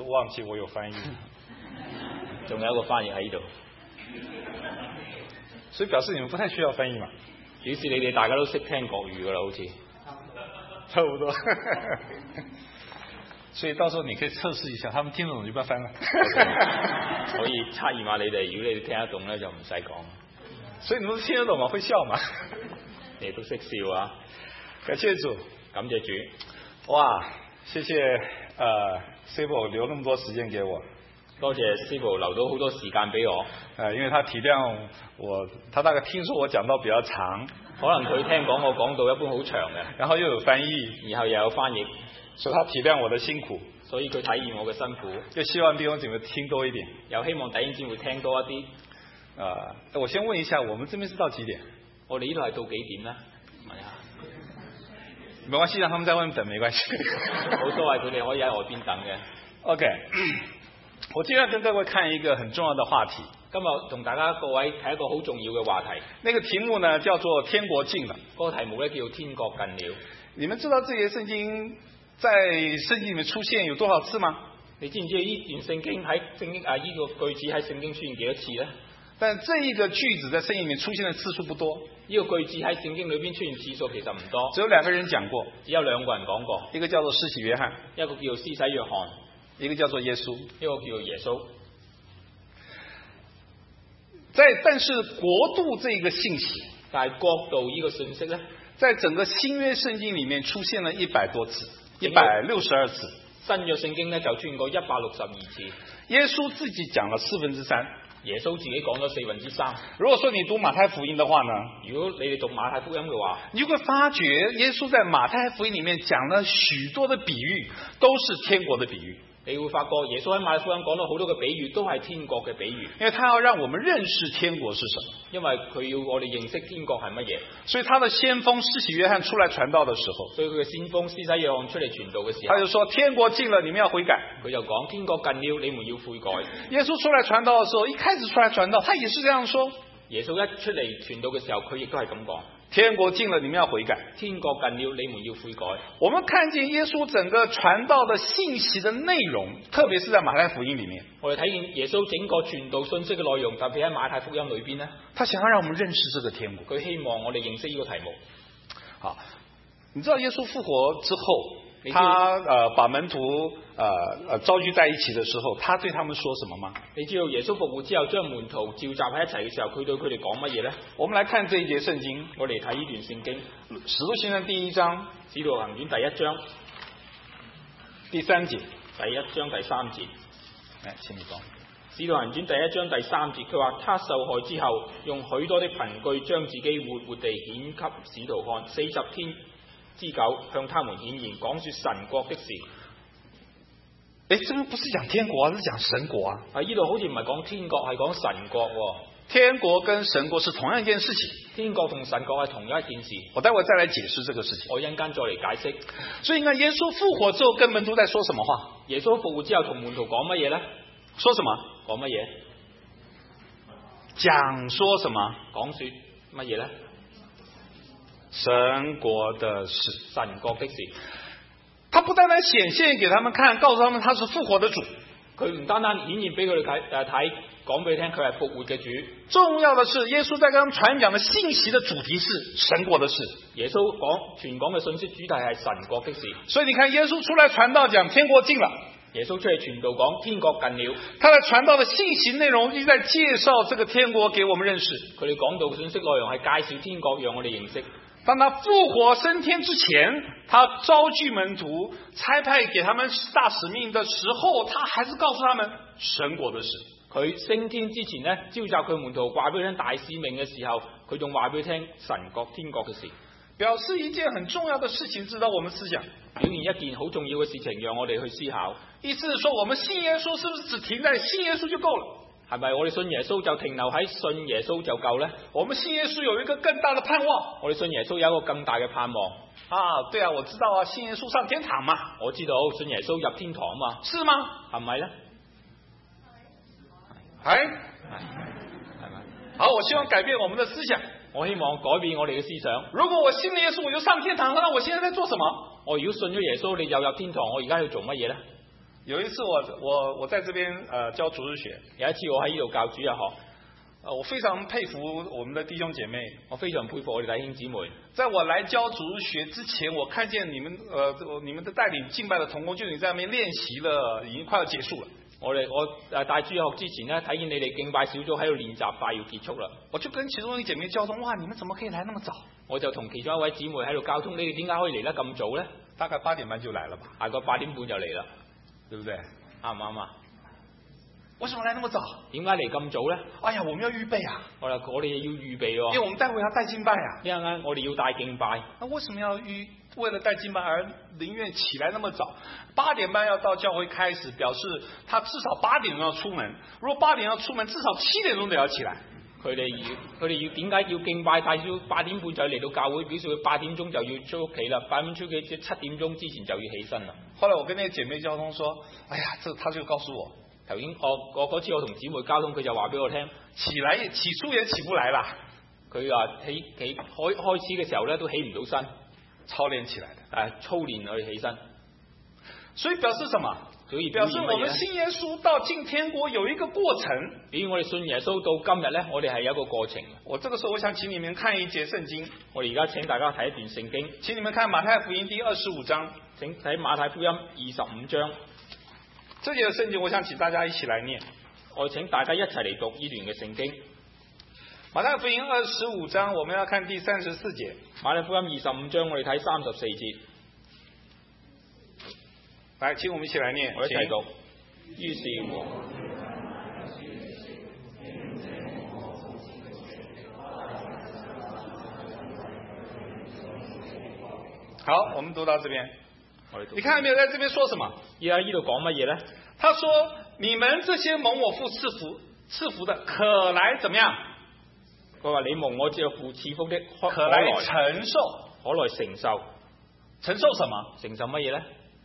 忘記我有翻譯。 仲有一個翻譯喺呢度， 所以表示你們不太需要翻譯嘛？ 表示你哋大家都識聽國語噶啦，好似差不多。所以到時候你可以測試一下，他們聽得懂就不要翻了。 可以測驗下你哋，如果你哋聽得懂咧，就唔使講。 所以你們都聽得懂嗎？會笑嗎？ 你都識笑啊！ 感謝主， 感謝主。 哇，謝謝Sibyl 留那麼多時間給我。 多謝師傅留到好多時間俾我。 因為他體諒我，他大概聽說我講到比較長， 可能佢聽講我講到一般好長嘅， 然後又有翻譯， 然後又有翻譯， 所以他體諒我的辛苦， 所以佢體驗我嘅辛苦， 就希望弟兄姊妹聽多一點， 又希望弟兄姊妹聽多一啲。 我先問一下，我們這邊是到幾點？ 我哋呢度係到幾點呢？問下。 沒關係，讓他們在外面等，沒關係。 冇所謂，佢哋可以喺外邊等嘅。 OK。我今天要跟各位看一個很重要的話題。 今日同大家各位睇一個好重要嘅話題。 那個題目呢叫做天國近了。 嗰個題目呢叫天國近了。 你們知道這些聖經在聖經裏面出現有多少次嗎？ 你知唔知呢段聖經喺聖經呢個句子喺聖經出現幾多次呢？ 但這一個句子在聖經裏面出現的次數不多。 呢個句子喺聖經裏邊出現次數其實唔多。 只有兩個人講過。 只有兩個人講過。 一個叫做施洗約翰， 一個叫做施洗約翰。 一個叫做耶穌， 一個叫做耶穌。 但是國度這個信息， 但係國度呢個信息呢， 在整個新約聖經裏面出現了100多次，162次。 新約聖經呢就出現過162次。 耶穌自己講了3/4。 耶穌自己講咗3/4。 如果說你讀馬太福音的話呢， 如果你哋讀馬太福音嘅話， 你就會發覺耶穌在馬太福音裏面講了許多的比喻，都是天國的比喻。 你會發覺耶穌喺馬太福音講到好多嘅比喻，都係天國嘅比喻。 因為他要讓我們認識天國是什麼， 因為佢要我哋認識天國係乜嘢。 所以他的先鋒施洗約翰出來傳道的時候， 所以佢嘅先鋒施洗約翰出嚟傳道嘅時候， 他就說天國近了，你們要悔改。 佢就講天國近了，你們要悔改。 耶穌出來傳道的時候，一開始出來傳道，他也是這樣說。 耶穌一出嚟傳道嘅時候，佢亦都係咁講。 天國近了，你們要悔改。 天國近了，你們要悔改。 我們看見耶穌整個傳道的信息的內容，特別是在馬太福音裏面。 我哋睇見耶穌整個傳道信息嘅內容，特別喺馬太福音裏邊呢， 他想要讓我們認識這個天國。 佢希望我哋認識呢個題目。 好，你知道耶穌復活之後，他把門徒召集在一起的時候，他對他們說什麼嗎？ 你知道耶穌復活之後將門徒召集喺一齊嘅時候，佢對佢哋講乜嘢呢？ 我們來看這一節聖經， 我哋睇呢段聖經， 使徒行傳第1章， 使徒行傳第1章第3節， 第1章第3節。 來，請你講。 使徒行傳第1章第3節，佢話他受害之後，用許多的憑據將自己活活地顯給使徒看，40天之久向他們顯現，講說神國的事。 誒，這邊不是講天國啊，是講神國啊。 呢度好似唔係講天國，係講神國喎。 天國跟神國是同樣一件事情。 天國同神國係同樣一件事。 我待會再來解釋這個事情。 我一陣間再嚟解釋。 所以你看耶穌復活之後跟門徒在說什麼話？ 耶穌復活之後同門徒講乜嘢呢？ 說什麼？ 講乜嘢？ 講說什麼？ 講說乜嘢呢？ 神國的事。 神國的事。 他不單單顯現給他們看，告訴他們他是復活的主。 佢唔單單顯現俾佢哋睇，講俾你聽佢係復活嘅主。 重要的是，耶穌在跟他們傳講的信息的主題是神國的事。 耶穌傳講嘅信息主題係神國的事。 所以你看，耶穌出來傳道講天國近了。 耶穌出嚟傳道講天國近了。 他在傳道的信息內容一直在介紹這個天國給我們認識。 佢哋講道嘅信息內容係介紹天國，讓我哋認識。 當他復活升天之前，他召集門徒，差派給他們大使命的時候，他還是告訴他們神國的事。 佢升天之前呢，召集佢門徒話俾佢聽大使命嘅時候，佢仲話俾佢聽神國天國嘅事， 表示一件很重要的事情，值得我們思想。 表現一件好重要嘅事情，讓我哋去思考。 意思是說，我們信耶穌是不是只停在信耶穌就夠了？ 係咪我哋信耶穌就停留喺信耶穌就夠呢？ 我們信耶穌有一個更大的盼望。 我哋信耶穌有一個更大嘅盼望。 啊，對啊，我知道啊，信耶穌上天堂嘛。 我知道信耶穌入天堂嘛。 是嗎？ 係咪呢？ 係咪？ 好，我希望改變我們的思想。 我希望改變我哋嘅思想。 如果我信了耶穌我就上天堂，那我現在在做什麼？ 我如果信咗耶穌，你又入天堂，我而家要做乜嘢呢？ 有一次我在这边教主日学， 有一次我喺呢度教主日學， 我非常佩服我们的弟兄姐妹， 我非常佩服我哋弟兄姊妹。 在我來教主日學之前，我看見你們的帶領敬拜的同工就已經在那邊練習了，已經快要結束了。 我帶主日學之前呢，睇見你哋敬拜小組喺度練習，快要結束啦。 我就跟其中一個姐妹交通，哇，你們怎麼可以來那麼早？ 我就同其中一位姊妹喺度交通，你哋點解可以嚟得咁早呢？ 大概8點半就來了吧？ 大概8點半就嚟啦， 對不對？ 啱唔啱啊？ 為什麼來那麼早？ 點解嚟咁早呢？ 哎呀，我們要預備啊！ 我哋要預備喎， 因為我們待會要帶敬拜啊。 一陣間我哋要帶敬拜。 那為什麼要為了帶敬拜而寧願起來那麼早？8點半要到教會開始，表示他至少8點鐘要出門。如果8點要出門，至少7點鐘都要起來。 佢哋要點解要敬拜？太少8點半就嚟到教會，表示佢8點鐘就要出屋企啦。8點出屋企即7點鐘之前就要起身啦。 後來我跟那個姐妹交通說：哎呀，他就告訴我。 頭先我嗰次我同姊妹交通，佢就話俾我聽， 起初也起不來啦。 佢話開始嘅時候咧都起唔到身， 操練起來的， 操練去起身。 所以表示什麼？ 所以表示我們信耶穌到進天國有一個過程。 比如我哋信耶穌到今日咧，我哋係有一個過程。 我這個時候我想請你們看一節聖經。 我哋而家請大家睇一段聖經。 請你們看馬太福音第25章。 請睇馬太福音25章。 這節聖經我想請大家一起來念。 我請大家一齊嚟讀呢段嘅聖經。 馬太福音25章，我們要看第34節。 馬太福音25章，我哋睇34節。 來，請我們一起來念。 我一齊讀。於是我好，我們讀到這邊。你看到沒有？在這邊說什麼？ 而家呢度講乜嘢呢？ 他說：你們這些蒙我父賜福的，可來怎麼樣？ 佢話你蒙我這父賜福的， 可來承受， 可來承受。 承受什麼？ 承受乜嘢呢？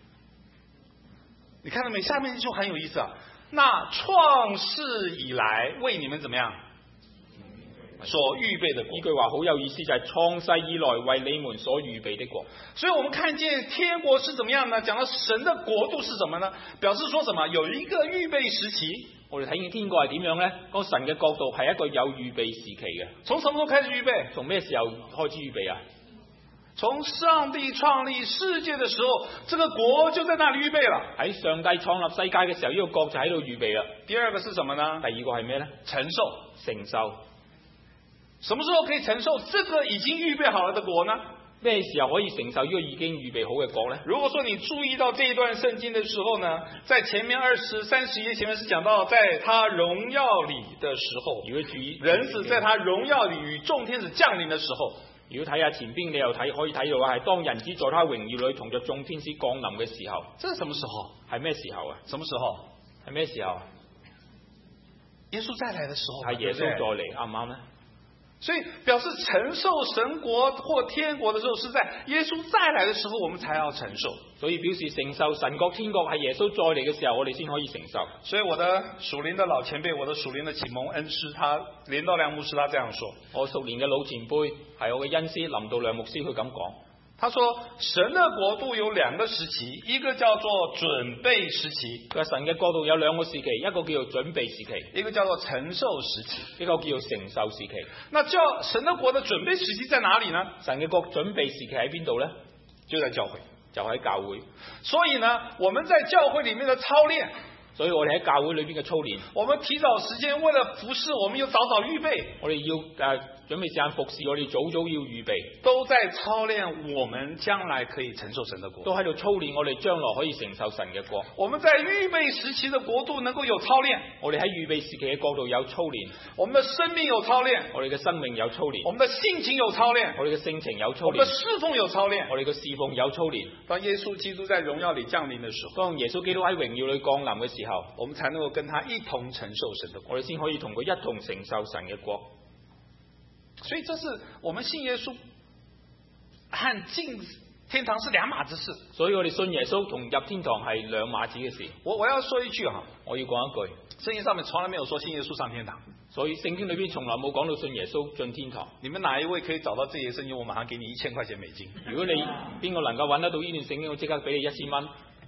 你看到沒？下面就很有意思啊。那創世以來為你們怎麼樣？所預備的國。 呢句話好有意思，就係創世以來為你們所預備的國。 所以我們看見天國是怎麼樣呢？講到神的國度是什麼呢？表示說什麼？有一個預備時期。 我哋睇見天國係點樣呢？講神嘅國度係一個有預備時期嘅。 從什麼時候開始預備？ 從咩時候開始預備啊？ 從上帝創立世界的時候，這個國就在那裡預備了。 喺上帝創立世界嘅時候，呢個國就喺度預備啦。 第二個是什麼呢？ 第二個係咩呢？ 承受。 承受。 什麼時候可以承受這個已經預備好了的國呢？ 咩時候可以承受呢個已經預備好嘅國呢？ 如果說你注意到這一段聖經的時候呢，在前面30、31頁前面是講到在他榮耀裡的時候， 如果注意人子在他榮耀裡與眾天使降臨的時候。 如果睇下前邊，你又可以睇到係當人子在他榮耀裡同着眾天使降臨嘅時候。 這是什麼時候？ 係咩時候啊？ 什麼時候？ 係咩時候？ 耶穌再來的時候。 係耶穌再嚟，啱唔啱呢？ 所以表示承受神國或天國的時候，是在耶穌再來的時候，我們才要承受。 所以表示承受神國天國係耶穌再嚟嘅時候，我哋先可以承受。 所以我的屬靈的老前輩，我的屬靈的啟蒙恩師，他連道良牧師，他這樣說： 我屬靈嘅老前輩係我嘅恩師林道良牧師，佢咁講。 他說神的國度有兩個時期，一個叫做準備時期。 佢話神嘅國度有兩個時期，一個叫做準備時期， 一個叫做承受時期， 一個叫做承受時期。 那叫神的國的準備時期在哪裡呢？ 神嘅國準備時期喺邊度呢？ 就在教會， 就喺教會。 所以呢，我們在教會裡面的操練， 所以我哋喺教會裏邊嘅操練， 我們提早時間為了服侍，我們要早早預備。 我哋要準備時間服侍，我哋早早要預備， 都在操練我們將來可以承受神的國， 都喺度操練我哋將來可以承受神嘅國。 我們在預備時期的國度能夠有操練， 我哋喺預備時期嘅國度有操練， 我們的生命有操練， 我哋嘅生命有操練， 我們的性情有操練， 我哋嘅性情有操練， 我們的侍奉有操練， 我哋嘅侍奉有操練。 當耶穌基督在榮耀裡降臨的時候， 當耶穌基督喺榮耀裡降臨嘅時候， 我們才能夠跟他一同承受神的國， 我哋先可以同佢一同承受神嘅國。 所以這是我們信耶穌和進天堂是兩碼子事。 所以我哋信耶穌同入天堂係兩碼子嘅事。 我要說一句哈， 我要講一句， 聖經上面從來沒有說信耶穌上天堂， 所以聖經裏邊從來冇講到信耶穌進天堂。 你們哪一位可以找到這節聖經？我馬上給你1000塊錢美金。 如果你邊個能夠揾得到呢段聖經，我即刻俾你1000蚊。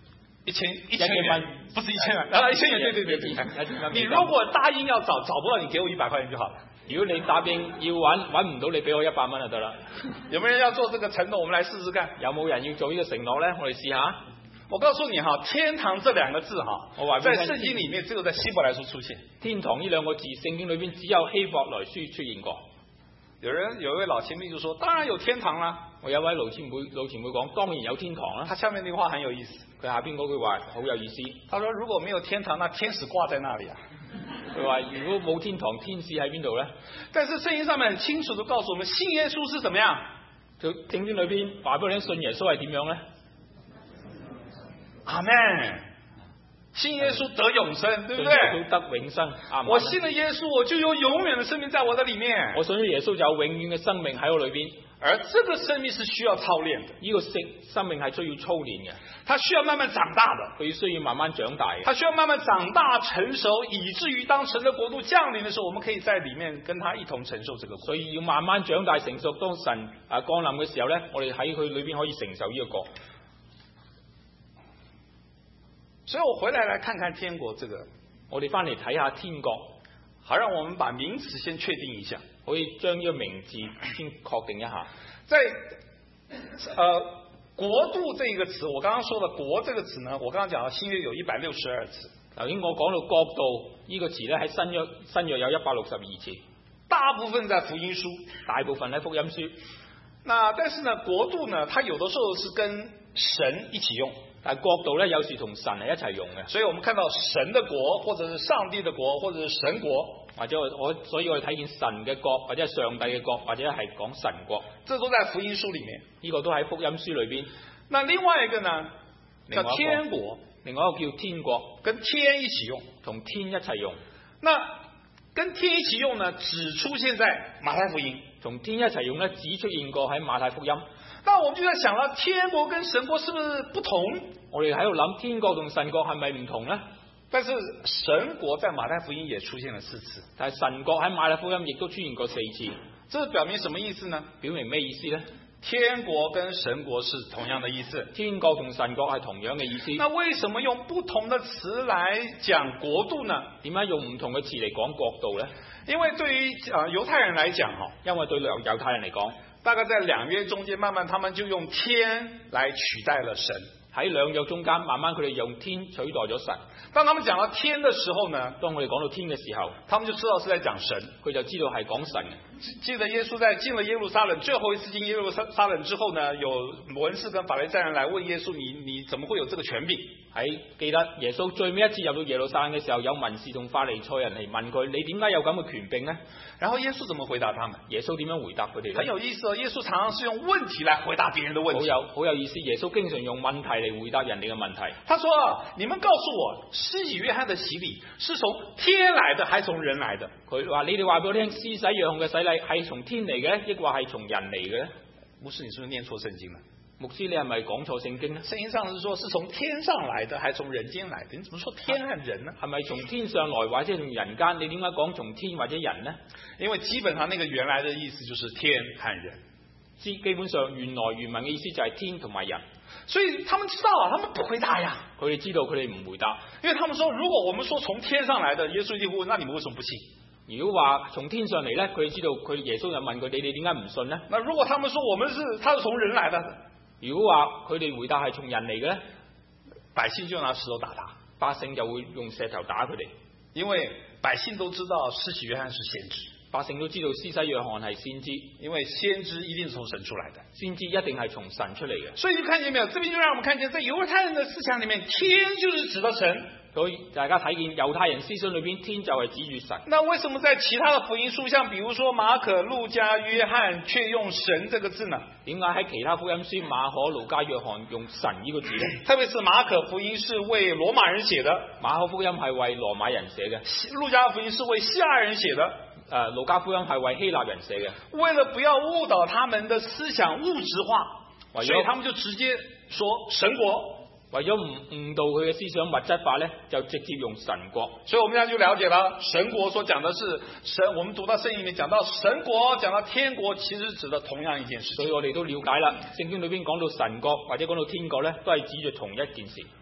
1000元，不是1000元，1000元，对。你如果答应要找不到，你给我100块钱就好了。 如果你答應要揾唔到，你俾我100蚊就得啦。 有沒有人要做這個承諾？我們來試試看。 有冇人要做呢個承諾呢？我哋試下。 我告訴你哈，天堂這兩個字哈，在聖經裡面只有在希伯來書出現。 天堂呢兩個字，聖經裏邊只有希伯來書出現過。 有一位老前輩就說：當然有天堂啦。 我有一位老前輩講：當然有天堂啦。 他下面那句話很有意思， 佢下邊嗰句話好有意思。 他說：如果沒有天堂，那天使掛在那裡啊。 佢話：如果冇天堂，天使喺邊度呢？ 但是聖經上面很清楚地告訴我們，信耶穌是怎麼樣？ 就聖經裏邊話俾我哋信耶穌係點樣呢？ 阿們，信耶穌得永生，對不對？ 得永生。 我信了耶穌，我就有永遠的生命在我的裡面。 我信咗耶穌就有永遠嘅生命喺我裏邊。 而這個生命是需要操練的， 呢個生命係需要操練嘅， 它需要慢慢長大的， 佢需要慢慢長大嘅， 它需要慢慢長大成熟，以至於當神的國度降臨的時候，我們可以在裡面跟他一同承受這個國。 所以要慢慢長大成熟，當神降臨嘅時候呢，我哋喺佢裏邊可以承受呢個國。 所以我回來看看天國這個， 我哋翻嚟睇下天國， 好，讓我們把名詞先確定一下， 可以將呢個名字先確定一下。 在國度這一個詞，我剛剛說的國這個詞呢，我剛剛講到新約有162次。 頭先我講到國度呢個詞呢，喺新約有162次， 大部分在福音書， 大部分喺福音書。 那但是呢，國度呢，它有的時候是跟神一起用。 但係國度咧，有時同神係一齊用嘅， 所以我們看到神的國，或者是上帝的國，或者是神國， 或者所以我哋睇見神嘅國，或者係上帝嘅國，或者係講神國， 這都在福音書裡面， 呢個都喺福音書裏邊。 那另外一個呢，叫天國， 另外一個叫天國， 跟天一起用， 同天一齊用。 那跟天一起用呢，只出現在馬太福音， 同天一齊用呢，只出現過喺馬太福音。 但我們就在想啦，天國跟神國是不是不同？ 我哋喺度諗，天國同神國係咪唔同呢？ 但是神國在馬太福音也出現了4次， 但係神國喺馬太福音亦都出現過4次。 這表明什麼意思呢？ 表明咩意思呢？ 天國跟神國是同樣的意思， 天國同神國係同樣嘅意思。 那為什麼用不同的詞來講國度呢？ 點解用唔同嘅詞嚟講國度呢？ 因為對於猶太人來講， 因為對猶太人嚟講， 大概在兩約中間，慢慢他們就用天來取代了神。 喺兩約中間，慢慢佢哋用天取代咗神。 當他們講到天的時候呢， 當我哋講到天嘅時候， 他們就知道是在講神， 佢就知道係講神。 記得耶穌在進了耶路撒冷，最後一次進耶路撒冷之後呢，有文士跟法利賽人來問耶穌：你怎麼會有這個權柄？ 喺記得耶穌最尾一次入到耶路撒冷嘅時候，有文士同法利賽人嚟問佢：你點解有咁嘅權柄呢？ 然後耶穌怎麼回答他們？ 耶穌點樣回答佢哋？ 很有意思哦，耶穌常常是用問題來回答別人的問題。 好有意思，耶穌經常用問題嚟回答人哋嘅問題。 他說：你們告訴我，施洗約翰的洗禮是從天來的，還是從人來的？ 佢話：你哋話俾我聽，施洗約翰嘅洗禮係從天嚟嘅，抑或係從人嚟嘅？ 牧師，你是不是念錯聖經了？ 牧師，你係咪講錯聖經呢？ 聖經上是說是從天上來的，還是從人間來的？你怎麼說天和人呢？ 係咪從天上來，或者從人間？你點解講從天或者人呢？ 因為基本上那個原來的意思就是天和人。 基本上原文嘅意思就係天同埋人。 所以他們知道，他們不回答呀。 佢哋知道，佢哋唔回答， 因為他們說，如果我們說從天上來的，耶穌一定會問：那你們為什麼不信？ 如果話從天上嚟呢，佢哋知道，佢耶穌就問佢：你哋點解唔信呢？ 那如果他們說他是從人來的， 如果話佢哋回答係從人嚟嘅呢， 百姓就拿石頭打他， 百姓就會用石頭打佢哋， 因為百姓都知道施洗約翰是先知， 百姓都知道施洗約翰係先知， 因為先知一定是從神出來的， 先知一定係從神出嚟嘅。 所以就看見沒有，這邊就讓我們看見，在猶太人的思想裡面，天就是指的神。 所以大家睇見猶太人思想裏邊，天就係指住神。 那為什麼在其他的福音書，像比如說馬可、路加、約翰，卻用神這個字呢？ 點解喺其他福音書馬可、路加、約翰用神呢個字呢？ 特別是馬可福音是為羅馬人寫的， 馬可福音係為羅馬人寫嘅； 路加福音是為希臘人寫的， 路加福音係為希臘人寫嘅。 為了不要誤導他們的思想物質化，所以他們就直接說神國。 為咗唔誤導佢嘅思想物質化呢，就直接用神國。 所以我們現在就了解了，神國所講的是神。我們讀到聖經裡面講到神國，講到天國，其實指的同樣一件事。 所以我哋都了解啦，聖經裏邊講到神國或者講到天國呢，都係指住同一件事。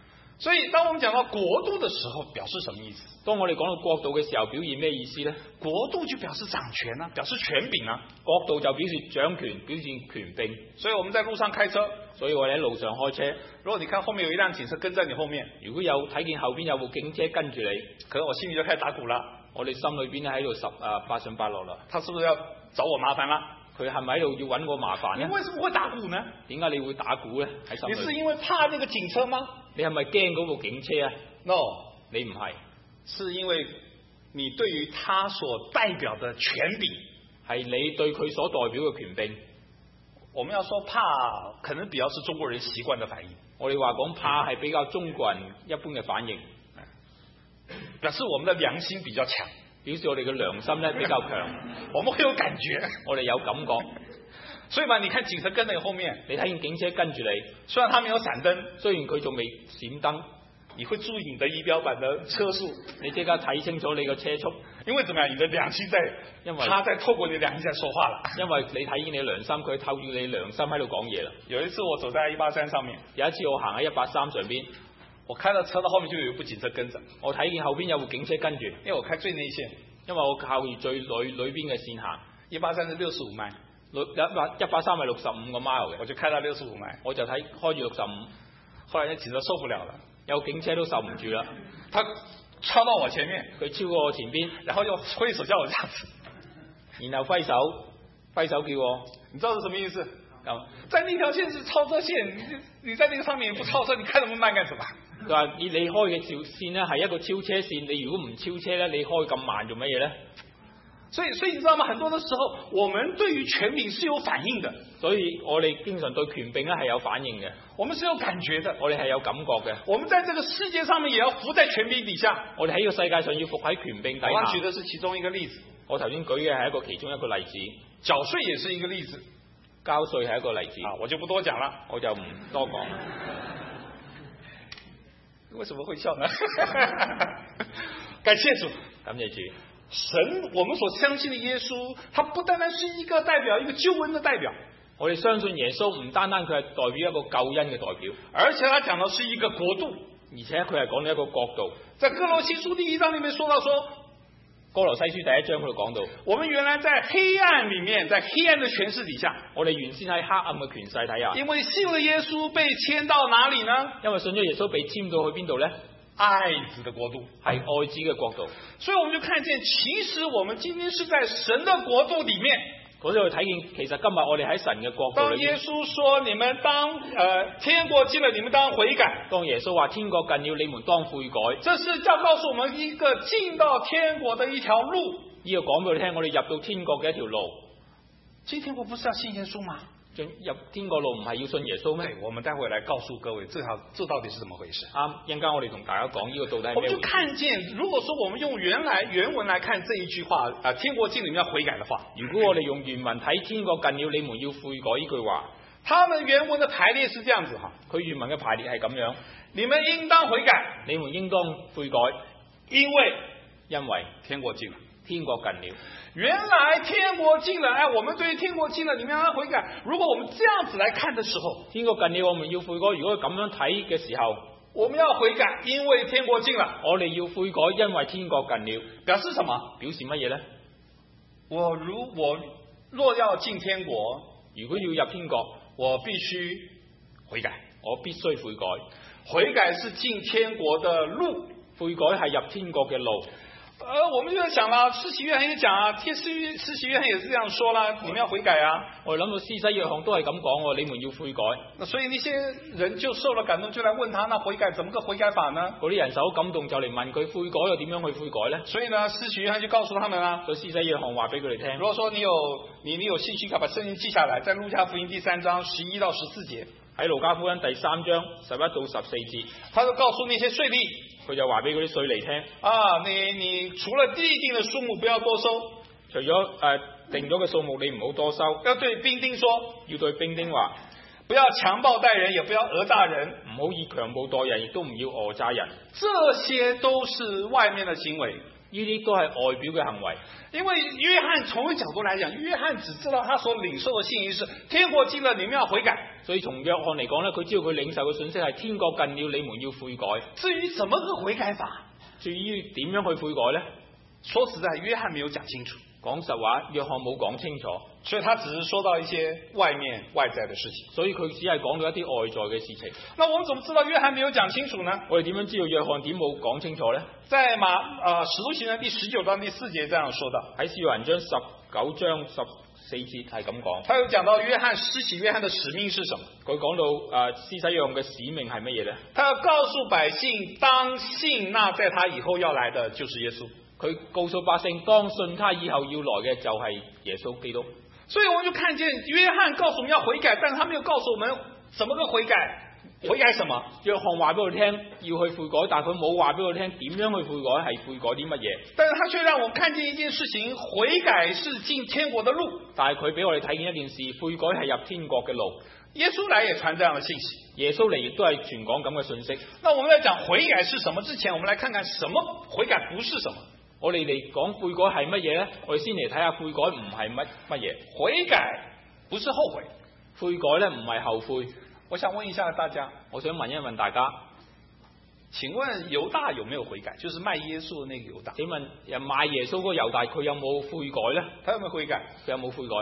所以當我們講到國度的時候，表示什麼意思？ 當我哋講到國度嘅時候，表現咩意思呢？ 國度就表示掌權啊，表示權柄啊。 國度就表示掌權，表現權柄。 所以我們在路上開車， 所以我哋喺路上開車。 如果你看後面有一輛警車跟在你後面， 如果有睇見後邊有部警車跟住你， 可能我心裏就開始打鼓啦。 我哋心裏邊喺度八上八落啦。 他是不是要找我麻煩啦？ 佢係咪喺度要揾我麻煩呢？ 你為什麼會打鼓呢？ 點解你會打鼓呢？喺心裏。 你是因為怕那個警車嗎？ 你係咪驚嗰部警車啊 ？No， 你唔係， 是因為你對於他所代表的權柄， 係你對佢所代表嘅權柄。 我們要說怕，可能比較是中國人習慣的反應。 我哋話講怕係比較中國人一般嘅反應， 表示我們的良心比較強， 表示我哋嘅良心咧比較強， 我們會有感覺， 我哋有感覺。 所以嘛，你看警車跟在你後面， 你睇見警車跟住你， 雖然他沒有閃燈， 雖然佢仲未閃燈， 你會注意你的儀表板的車速， 你即刻睇清楚你個車速， 因為怎麼樣，你的良心在， 因為他在透過你良心在說話了， 因為你睇見你良心，佢透住你良心喺度講嘢啦。 有一次我走在183上面， 有一次我行喺183上邊， 我看到車的後面就有一部警車跟着， 我睇見後邊有部警車跟住， 因為我開最內線， 因為我靠住最裏邊嘅線行 ，183是65邁。 183係65個 mile 嘅， 我就開到65邁， 我就開住65， 後來那警車受不了了， 有警車都受唔住啦， 他超到我前面， 佢超過我前邊， 然後又揮手叫我這樣子， 然後揮手叫我， 你知道是什麼意思？在那條線是超車線，你在那個上面不超車，你開那麼慢幹什麼？ 佢話你開嘅條線呢係一個超車線，你如果唔超車呢，你開咁慢做乜嘢呢？ 所以你知道嗎？很多的時候，我們對於權柄是有反應的。 所以我哋經常對權柄咧係有反應嘅， 我們是有感覺的， 我哋係有感覺嘅。 我們在這個世界上面也要服在權柄底下。 我哋喺呢個世界上要服喺權柄底下。 我舉的是其中一個例子。 我頭先舉嘅係其中一個例子。 繳稅也是一個例子。 交稅係一個例子。 我就不多講了， 我就唔多講。 為什麼會笑呢？感謝主， 感謝主。 神，我們所相信的耶穌，他不單單是一個代表，一個救恩的代表。 我哋相信耶穌唔單單佢係代表一個救恩嘅代表， 而且他講的是一個國度， 而且佢係講到一個國度。 在哥羅西書第1章裏面說到說， 哥羅西書第1章嗰度講到， 我們原來在黑暗裏面，在黑暗的權勢底下， 我哋原先喺黑暗嘅權勢底下， 因為信了耶穌被遷到哪裏呢？ 因為信咗耶穌被遷到去邊度呢？ 愛子的國度， 係愛子嘅國度。 所以我們就看見，其實我們今天是在神的國度裏面。 嗰度睇見，其實今日我哋喺神嘅國度裏面。 當耶穌說你們當天國近了，你們當悔改。 當耶穌話天國近了，你們當悔改。 這是要告訴我們一個進到天國的一條路。 呢個講俾你聽，我哋入到天國嘅一條路。 進天國不是要信耶穌嗎？ 入天國路唔係要信耶穌咩？ 對，我們待會來告訴各位，這到底是怎麼回事？ 一陣間我哋同大家講呢個到底係咩回事。 我們就看見，如果說我們用原文來看這一句話，天國近了，你們要悔改的話， 如果我哋用原文睇天國近了，你們要悔改呢句話， 他們原文的排列是這樣子哈， 佢原文嘅排列係咁樣， 你們應當悔改， 你們應當悔改， 因為天國近了，天國近了。 原來天國近了，我們對於天國近了，你們要悔改。如果我們這樣子來看的時候， 天國近了，我們要悔改。如果咁樣睇嘅時候， 我們要悔改，因為天國近了。 我哋要悔改，因為天國近了。 表示什麼？ 表示乜嘢呢？ 我若要進天國， 如果要入天國， 我必須悔改， 我必須悔改。 悔改是進天國的路， 悔改係入天國嘅路。 我們就在想啦，施洗約翰也講啊，施洗約翰也是這樣說啦，你們要悔改啊。 我諗到施洗約翰都係咁講，你們要悔改。 那所以那些人就受了感動，就來問他，那悔改怎麼個悔改法呢？ 嗰啲人受感動就嚟問佢悔改又點樣去悔改呢？ 所以呢，施洗約翰就告訴他們啦， 所以施洗約翰話俾佢哋聽。 如果說你有興趣，可把聖經記下來，在路加福音第3章11到14節， 喺路加福音第3章11到14節， 他就告訴那些稅吏。 佢就話俾嗰啲稅吏聽你除了地定的數目不要多收， 除咗定咗嘅數目你唔好多收， 要對兵丁說， 要對兵丁話， 不要強暴待人，也不要訛詐人， 唔好以強暴待人，亦都唔要訛詐人。 這些都是外面的行為， 呢啲都係外表嘅行為。 因為約翰從一個角度來講，約翰只知道他所領受的信息是天國近了，你們要悔改。 所以從約翰嚟講呢，佢知道佢領受嘅信息係天國近了，你們要悔改。 至於怎麼個悔改法， 至於點樣去悔改呢？ 說實在，約翰沒有講清楚。 講實話，約翰冇講清楚， 所以他只是說到一些外在的事情。 所以佢只係講到一啲外在嘅事情。 那我們怎麼知道約翰沒有講清楚呢？ 我哋點樣知道約翰點冇講清楚呢？ 在使徒行傳第19章第4節這樣說道， 喺使徒行傳19章14節係咁講。 他有講到施洗約翰的使命是什麼？佢講到施洗約翰嘅使命係乜嘢呢？ 他要告訴百姓，當信那在他以後要來的就是耶穌。 佢告訴百姓，當信他以後要來嘅就係耶穌基督。 所以我們就看見約翰告訴我們要悔改，但是他沒有告訴我們怎麼個悔改，悔改什麼？ 約翰話俾我哋聽要去悔改，但係佢冇話俾我哋聽點樣去悔改，係悔改啲乜嘢。 但是他卻讓我們看見一件事情，悔改是進天國的路。 但係佢俾我哋睇見一件事，悔改係入天國嘅路。 耶穌來也傳這樣的信息， 耶穌嚟亦都係傳講咁嘅信息。 那我們在講悔改是什麼之前，我們來看看什麼悔改不是什麼。 我哋嚟講悔改係乜嘢呢？我哋先嚟睇下悔改唔係乜嘢。 悔改不是後悔， 悔改呢唔係後悔。 我想問一下大家， 我想問一問大家， 請問猶大有沒有悔改？就是賣耶穌的那個猶大。 請問賣耶穌嗰個猶大，佢有冇悔改呢？ 他有沒有悔改？ 佢有冇悔改？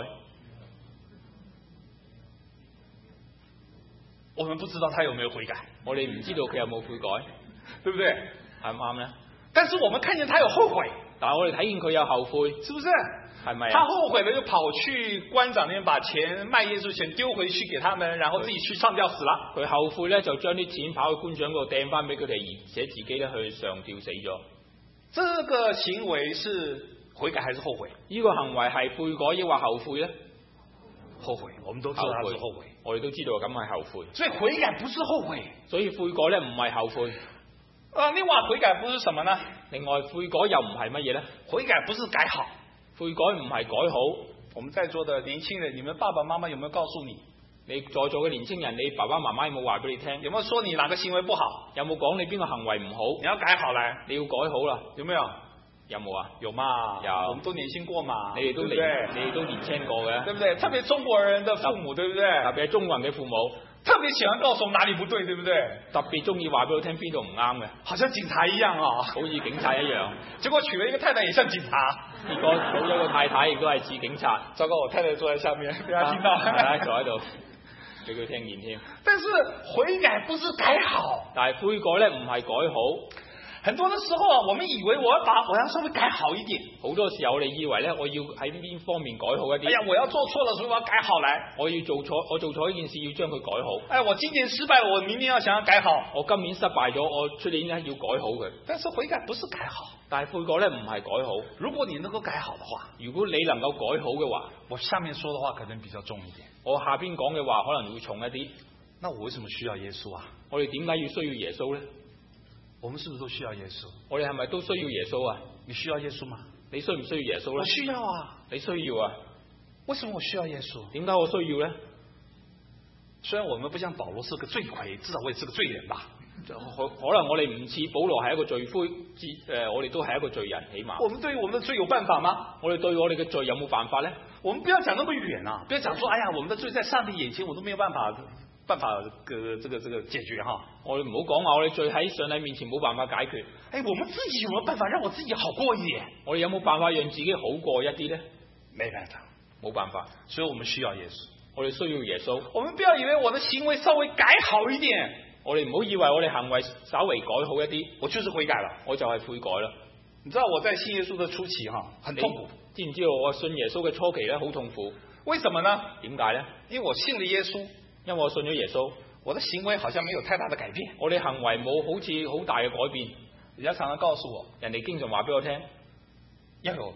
我們不知道他有沒有悔改， 我哋唔知道佢有冇悔改， 對不對？ 啱唔啱呢？ 但是我們看見他有後悔， 但係我哋睇見佢有後悔， 是不是？ 係咪？ 他後悔了，就跑去官長那邊把錢賣耶穌錢丟回去給他們，然後自己去上吊死了。 佢後悔呢，就將啲錢跑去官長嗰度掟翻俾佢哋，而且自己呢去上吊死咗。 這個行為是悔改還是後悔？ 呢個行為係悔改抑或後悔呢？ 後悔，我們都知道他是後悔， 我哋都知道咁係後悔。 所以悔改不是後悔， 所以悔改呢唔係後悔。 另外悔改不是什麼呢？ 另外悔改又唔係乜嘢呢？ 悔改不是改好， 悔改唔係改好。 我們在座的年輕人，你們爸爸媽媽有沒有告訴你？ 你在座嘅年輕人，你爸爸媽媽有冇話俾你聽？ 有沒有說你哪個行為不好？ 有冇講你邊個行為唔好？ 你要改好來， 你要改好啦， 有沒有？ 有冇啊？ 有嘛？ 有， 我們都年輕過嘛？ 你哋都對不對？ 你哋都年輕過嘅， 對不對？特別中國人的父母，對不對？ 特別係中國人嘅父母， 特別喜歡告訴我們哪裡不對，對不對？ 特別中意話俾我聽邊度唔啱嘅， 好像警察一樣啊， 好似警察一樣。 結果娶了一個太太也像警察， 結果娶咗個太太亦都係似警察。 糟糕，我太太坐在下面，俾他聽到， 坐喺度，俾佢聽見添。 但是悔改不是改好， 但係悔改呢唔係改好。 很多的時候啊，我們以為我要稍微改好一點。 好多時候我哋以為呢，我要喺邊方面改好一啲。 哎呀，我要做錯了，所以我要改好來。 我做錯一件事，要將佢改好。 哎，我今年失敗，我明年要想要改好。 我今年失敗咗，我出年呢要改好佢。 但是悔改不是改好， 但係悔改呢唔係改好。 如果你能夠改好的話， 如果你能夠改好嘅話， 我下面說的話可能比較重一點。 我下邊講嘅話可能會重一啲。 那我為什麼需要耶穌啊？ 我哋點解要需要耶穌呢？ 我們是不是都需要耶穌？ 我哋係咪都需要耶穌啊？ 你需要耶穌嗎？ 你需唔需要耶穌呢？ 我需要啊。 你需要啊？ 為什麼我需要耶穌？ 點解我需要呢？ 雖然我們不像保羅是個罪魁，至少我也是個罪人吧。 可能我哋唔似保羅係一個罪魁，我哋都係一個罪人，起碼。 我們對於我們的罪有辦法嗎？ 我哋對我哋嘅罪有冇辦法呢？ 我們不要講那麼遠啊！不要講說，哎呀，我們的罪在上帝眼前，我都沒有辦法這個解決哈。 我哋唔好講話，我哋罪喺上帝面前冇辦法解決。 哎，我們自己有沒有辦法讓我自己好過一點？ 我哋有冇辦法讓自己好過一啲呢？ 沒辦法， 冇辦法。 所以我們需要耶穌。 我哋需要耶穌。 我們不要以為我的行為稍微改好一點， 我哋唔好以為我哋行為稍微改好一啲， 我就是悔改了， 我就係悔改啦。 你知道我在信耶穌的初期哈，很痛苦。 知唔知道我信耶穌嘅初期咧好痛苦？ 為什麼呢？ 點解呢？ 因為我信了耶穌， 因為我信咗耶穌， 我的行為好像沒有太大的改變。 我哋行為冇好似好大嘅改變。 人家常常告訴我， 人哋經常話俾我聽， 要有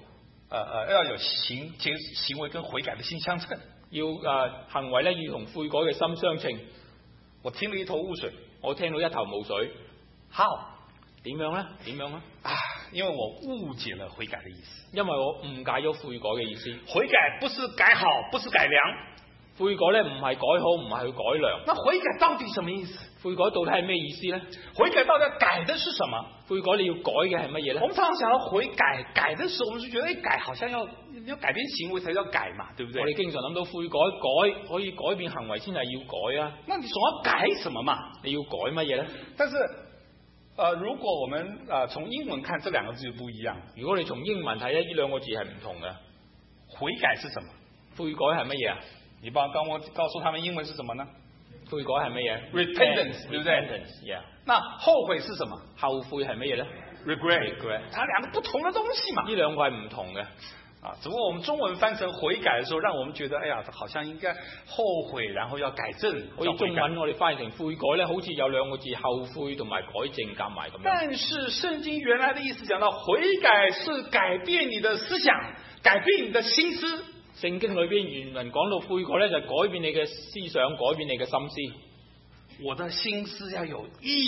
行為跟悔改的心相稱， 要行為咧要同悔改嘅心相稱。 我聽了一頭霧水， 我聽到一頭霧水。 How？ 點樣呢？點樣呢？ 因為我誤解了悔改的意思。 因為我誤解咗悔改嘅意思。 悔改不是改好，不是改良。 悔改咧唔係改好，唔係去改良。 那悔改到底什麼意思？ 悔改到底係咩意思呢？ 悔改到底要改的是什麼？ 悔改你要改嘅係乜嘢呢？ 我們常常想到悔改，改的時候，我們就覺得，改好像要改變行為才叫改嘛，對不對？ 我哋經常諗到悔改可以改變行為先係要改啊。 那你總要改什麼嘛？ 你要改乜嘢呢？ 但是，如果我們從英文看，這兩個字就不一樣。 如果你從英文睇咧，呢兩個字係唔同嘅。 悔改是什麼？ 悔改係乜嘢啊？ 你幫我告訴他們英文是什麼呢？ 悔改係乜嘢 ？Repentance， 對不對 ？Repentance，yeah。 那後悔是什麼？ 後悔係乜嘢呢 ？Regret，它兩個不同的東西嘛。 呢兩個係唔同嘅。 只不過我們中文翻成悔改的時候，讓我們覺得，哎呀，好像應該後悔，然後要改正。 好似中文我哋翻譯成悔改咧，好似有兩個字後悔同埋改正夾埋咁樣。 但是聖經原來的意思講到，悔改是改變你的思想，改變你的心思。 聖經裏邊原文講到悔改咧，就係改變你嘅思想，改變你嘅心思。 我的心思要有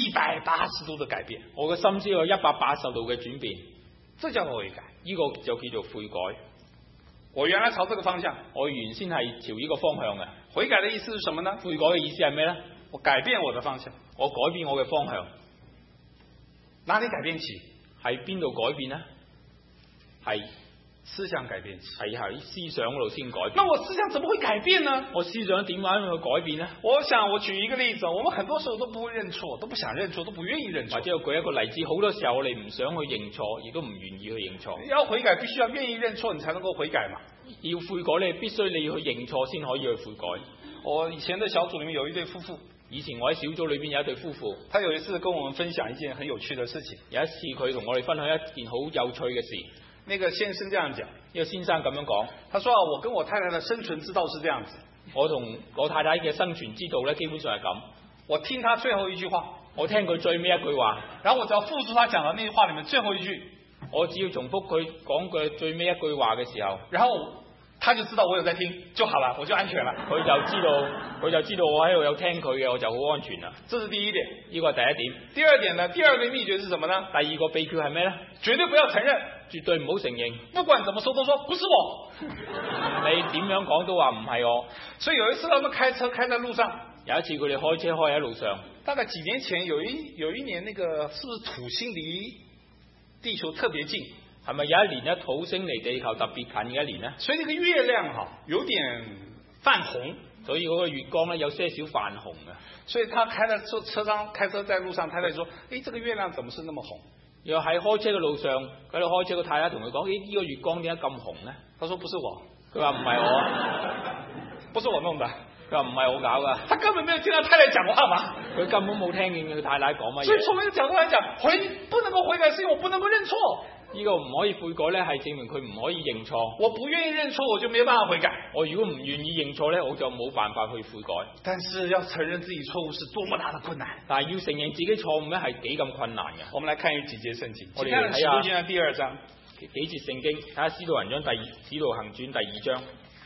180度的改變， 我嘅心思有180度嘅轉變， 這叫悔改。 呢個就叫做悔改。 我原來朝這個方向， 我原先係朝呢個方向嘅。 悔改的意思是什麼呢？ 悔改嘅意思係咩呢？ 我改變我的方向， 我改變我嘅方向。 哪裡改變起？ 喺邊度改變呢？係思想改變起， 係喺思想嗰度先改變。 那我思想怎麼會改變呢？ 我思想點樣去改變呢？ 我想我舉一個例子，我們很多時候都不會認錯，都不想認錯，都不願意認錯。 或者我舉一個例子，好多時候我哋唔想去認錯，亦都唔願意去認錯。 要悔改，必須要願意認錯，你才能夠悔改嘛。 要悔改，你必須你要去認錯先可以去悔改。 我以前的小組裏面有一對夫婦， 以前我喺小組裏邊有一對夫婦， 他有一次跟我們分享一件很有趣的事情。 有一次佢同我哋分享一件好有趣嘅事。 那個先生這樣講， 呢個先生咁樣講， 他說我跟我太太的生存之道是這樣子， 我同我太太嘅生存之道呢，基本上係咁。 我聽他最後一句話， 我聽佢最尾一句話， 然後我只要複述他講的那句話裏面最後一句， 我只要重複佢講嘅最尾一句話嘅時候， 然後他就知道我有在聽就好了，我就安全了。 佢就知道我喺度有聽佢嘅，我就好安全啦。 這是第一點， 呢個係第一點。 第二點呢？第二個秘訣是什麼呢？ 第二個秘訣係咩呢？ 絕對不要承認， 絕對唔好承認， 不管怎麼說都說不是我。 你點樣講都話唔係我。 所以有一次他們開車開在路上， 有一次佢哋開車開喺路上， 大概幾年前有一年，那個是不是土星離地球特別近？ 係咪有一年咧土星離地球特別近嘅一年呢？ 所以那個月亮有點泛紅， 所以嗰個月光咧有些少泛紅嘅。所以他開車在路上，太太說：誒，這個月亮怎麼是那麼紅？ 又喺開車嘅路上，喺度開車個太太同佢講：呢個月光點解咁紅呢？ 他說：不是我。 佢話唔係我， 不是我弄的。 佢話唔係我搞噶。 他根本沒有聽到太太講話嘛。 佢根本冇聽見佢太太講乜嘢。 所以從呢個角度來講，不能夠悔改，是因為我不能夠認錯。 呢個唔可以悔改咧，係證明佢唔可以認錯。 我不願意認錯，我就沒有辦法悔改。 我如果唔願意認錯咧，我就冇辦法去悔改。 但是要承認自己錯誤是多麼大的困難。 但係要承認自己錯誤咧，係幾咁困難嘅。 我們來看幾節聖經。 我哋睇下《 使徒行傳》第2章幾節聖經，睇下《使徒行傳》第2章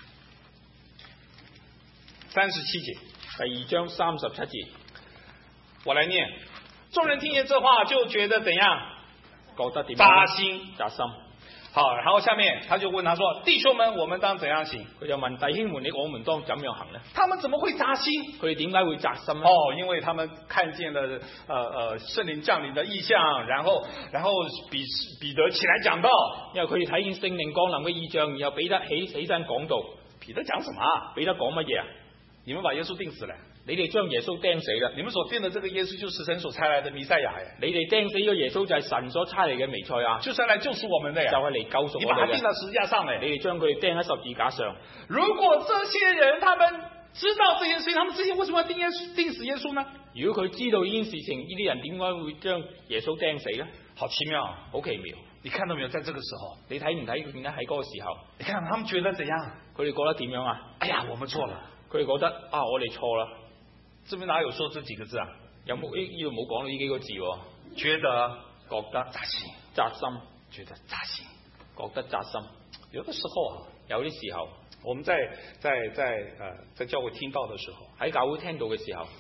37節。 第2章37節， 我來念。眾人聽見這話，就覺得怎樣？ 覺得點？ 扎心。好，然後下面他就問他說：弟兄們，我們當怎樣行？ 佢就問弟兄們，我們當怎樣行呢？ 他們怎麼會扎心？ 佢哋點解會扎心呢？ 因為他們看見了聖靈降臨的異象，然後彼得起來講道， 因為佢哋睇見聖靈降臨嘅異象，然後彼得起身講道。 彼得講什麼？ 彼得講乜嘢啊？ 你們把耶穌釘死了。 你哋將耶穌釘死啦！ 你們所釘的這個耶穌就是神所差來的彌賽亞呀！ 你哋釘死咗耶穌就係神所差嚟嘅彌賽亞， 就是來救贖我們的呀！ 就係嚟救贖我哋嘅。 你把他釘到十字架上嚟， 你哋將佢哋釘喺十字架上。 如果這些人他們知道這件事情，他們之前為什麼要釘死耶穌呢？ 如果佢知道呢件事情，呢啲人點解會將耶穌釘死呢？ 好奇妙， 好奇妙！ 你看到沒有？在這個時候， 你睇唔睇佢點解喺嗰個時候？ 你看他們覺得怎樣？ 佢哋覺得點樣啊？ 哎呀，我們錯了！ 佢哋覺得啊，我哋錯啦！ 這邊哪有說這幾個字啊？ 有冇呢度冇講到呢幾個字喎？ 覺得扎心，覺得扎心， 覺得扎心。 有的時候啊， 有啲時候， 我們在教會聽到的時候， 喺教會聽到嘅時候，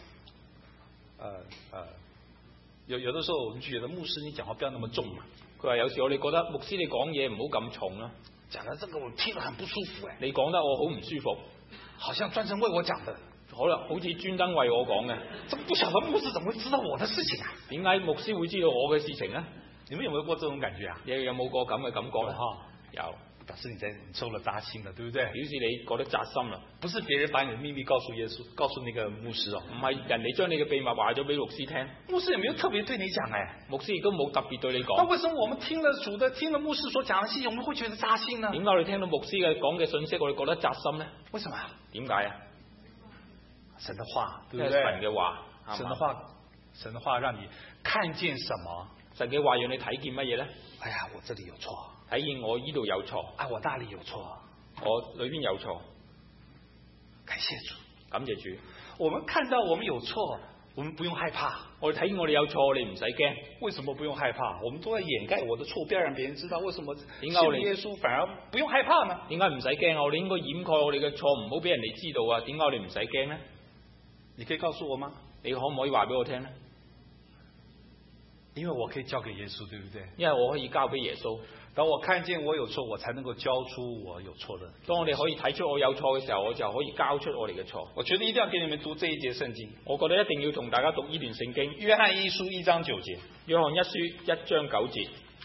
有的時候我們就覺得牧師你講話不要那麼重嘛。 佢話有時我哋覺得牧師你講嘢唔好咁重啦。 講得這個我聽得很不舒服誒。 你講得我好唔舒服。 好像專程為我講的。 好似專登為我講嘅。 怎麼不曉得牧師怎麼會知道我的事情啊？ 點解牧師會知道我嘅事情呢？ 你們有沒有過這種感覺啊？ 你有冇過咁嘅感覺咧？有。 表示你受了扎心了，對不對？ 表示你覺得扎心啦。 不是別人把你的秘密告訴耶穌，告訴那個牧師哦。 唔係人哋將你嘅秘密話咗俾牧師聽。 牧師也沒有特別對你講哎。 牧師亦都冇特別對你講。 那為什麼我們聽了牧師所講的信息，我們會覺得扎心呢？ 點解我哋聽到牧師嘅講嘅信息，我哋覺得扎心呢？ 為什麼？ 點解啊？ 神的話，對不對？ 神嘅話， 神的話讓你看見什麼？ 神嘅話讓你睇見乜嘢呢？ 哎呀，我這裏有錯。 睇見我呢度有錯， 我那裏有錯， 我裏邊有錯， 感謝主， 感謝主。 我們看到我們有錯，我們不用害怕。 我哋睇見我哋有錯，你唔使驚。 為什麼不用害怕？我們都在掩蓋我的錯，不要讓別人知道。為什麼信耶穌反而不用害怕呢？ 點解唔使驚啊？我哋應該掩蓋我哋嘅錯，唔好俾人哋知道啊。點解我哋唔使驚呢？ 你可以告訴我嗎？ 你可唔可以話俾我聽呢？ 因為我可以交給耶穌，對不對？ 因為我可以交俾耶穌。 當我看見我有錯，我才能夠交出我有錯的。 當我哋可以睇出我有錯嘅時候，我就可以交出我哋嘅錯。 我覺得一定要給你們讀這一節聖經。我覺得一定要同大家讀呢段聖經。約翰一書1章9節。 約翰一書1章9節。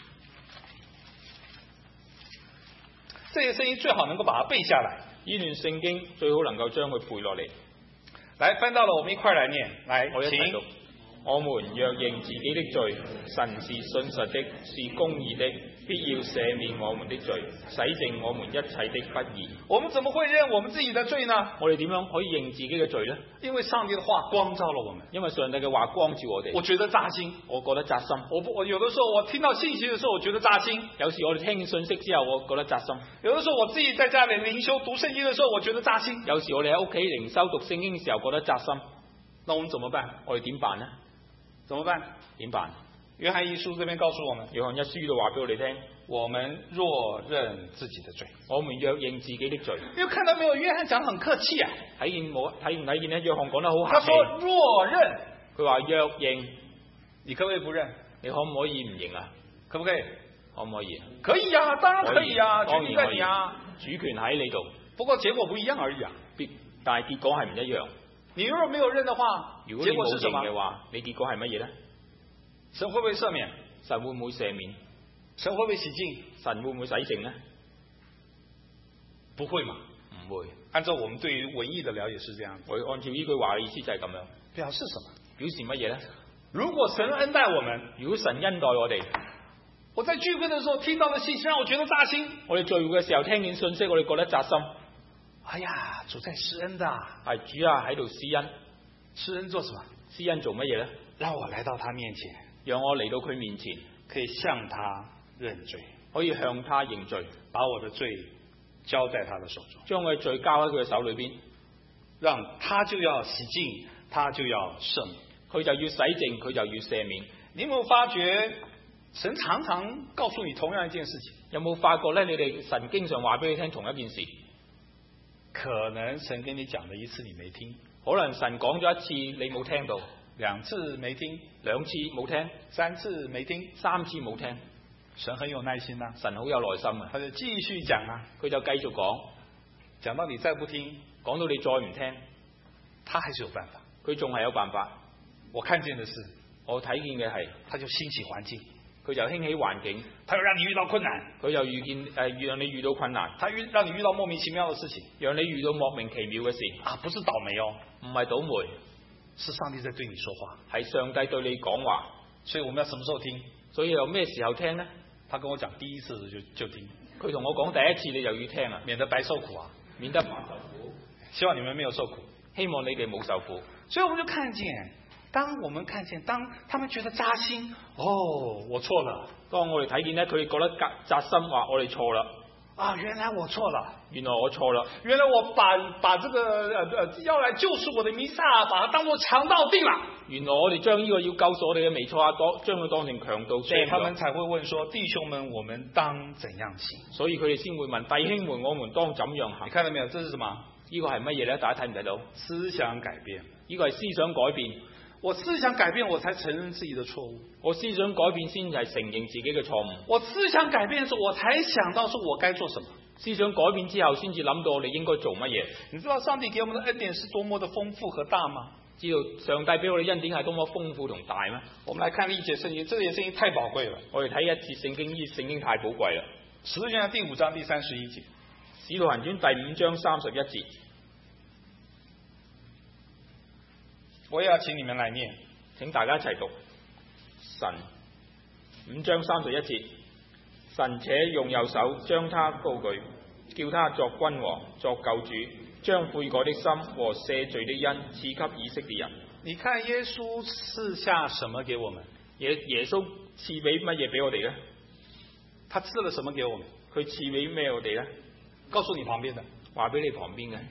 這些聖經最好能夠把它背下來。 呢段聖經最好能夠將佢背落嚟。 來，翻到了，我們一塊來念。來， 我一齊讀。我們若認自己的罪，神是信實的，是公義的，必要赦免我們的罪，洗淨我們一切的不義。 我們怎麼會認我們自己的罪呢？ 我哋點樣可以認自己嘅罪呢？ 因為上帝的話光照了我們。 因為上帝嘅話光照我哋。 我覺得扎心， 我覺得扎心。 我有的時候我聽到信息的時候，我覺得扎心。 有時我哋聽見信息之後，我覺得扎心。 有的時候我自己在家裏靈修讀聖經的時候，我覺得扎心。 有時我哋喺屋企靈修讀聖經嘅時候，覺得扎心。 那我們怎麼辦？ 我哋點辦呢？ 怎麼辦？ 點辦？ 約翰一書這邊告訴我們， 約翰一書就話俾我哋聽， 我們若認自己的罪， 我們若認自己的罪。 你有看到沒有？約翰講得很客氣啊。 睇唔睇見呢？約翰講得好客氣。 他說若認， 佢話若認， 你可不可以不認？ 你可唔可以唔認啊？ 可不可以？ 可唔可以？ 可以啊，當然可以啊， 當然可以啊， 主權喺你度。 不過結果不一樣而已啊。 但係結果係唔一樣。 你如果沒有認的話， 如果你冇認嘅話，你結果係乜嘢呢？ 神會不會赦免？ 神會唔會赦免？ 神會不會洗淨？ 神會唔會洗淨呢？ 不會嘛？ 唔會。 按照我們對於文義的了解是這樣。 我按照呢句話嘅意思就係咁樣。 表示什麼？ 表示乜嘢呢？ 如果神恩待我們， 如果神恩待我哋， 我在聚會的時候聽到的信息讓我覺得扎心。 我哋聚會嘅時候聽見信息，我哋覺得扎心。 哎呀，主在施恩的。 係主啊，喺度施恩。 施恩做什麼？ 施恩做乜嘢呢？ 讓我來到他面前， 讓我嚟到佢面前， 可以向他認罪， 可以向他認罪， 把我的罪交在他的手中， 將我嘅罪交喺佢嘅手裏邊， 讓他就要洗淨，他就要赦免， 佢就要洗淨，佢就要赦免。 你有冇發覺神常常告訴你同樣一件事情？ 有冇發覺呢？你哋神經常話俾你聽同一件事， 可能神跟你講了一次你沒聽， 可能神講咗一次你冇聽到 ，2次沒聽 ，2次冇聽 ，3次沒聽 ，3次冇聽。 神很有耐心啊， 神好有耐心啊， 他就繼續講啊， 佢就繼續講， 講到你再不聽， 講到你再唔聽， 他還是有辦法， 佢仲係有辦法。 我看見的是， 我睇見嘅係， 他就興起環境， 佢就興起環境， 他又讓你遇到困難， 佢又讓你遇到困難， 他讓你遇到莫名其妙的事情， 讓你遇到莫名其妙嘅事啊，不是倒霉哦， 唔係倒霉， 是上帝在對你說話， 係上帝對你講話。 所以我們要什麼時候聽？ 所以有咩時候聽呢？ 他跟我講第一次就聽， 佢同我講第一次你就要聽啊， 免得白受苦啊， 免得白受苦。 希望你們沒有受苦， 希望你哋冇受苦。 所以我們就看見，當他們覺得扎心，哦，我錯了。 當我哋睇見呢，佢哋覺得扎心，話我哋錯啦。 啊，原來我錯了， 原來我錯了， 原來我把這個要來救贖我的彌撒，把它當作強盜定了。 原來我哋將呢個要救贖我哋嘅彌賽亞將佢當成強盜。 所以他們才會問說：弟兄們，我們當怎樣行？ 所以佢哋先會問弟兄們，我們當怎樣行？ 你看到沒有？這是什麼？ 呢個係乜嘢呢？大家睇唔睇到？ 思想改變。 呢個係思想改變。 我思想改變，我才承認自己的錯誤。 我思想改變先係承認自己嘅錯誤。 我思想改變的時候，我才想到說我該做什麼。 思想改變之後，先至諗到我哋應該做乜嘢。 你知道上帝給我們的恩典是多麼的豐富和大嗎？ 知道上帝俾我哋恩典係多麼豐富同大咩？ 我們來看一節聖經，這節聖經太寶貴了。 我哋睇一節聖經，呢聖經太寶貴啦。 使徒行傳第5章第31節。 使徒行傳第5章31節， 我也要請你們來念， 請大家一齊讀。神5章31節，神且用右手將他高舉，叫他作君王，作救主，將悔改的心和赦罪的恩賜給以色列人。 你看耶穌賜下什麼給我們？ 耶穌賜俾乜嘢俾我哋呢？ 他賜了什麼給我們？ 佢賜俾咩我哋呢？ 告訴你旁邊的， 話俾你旁邊嘅。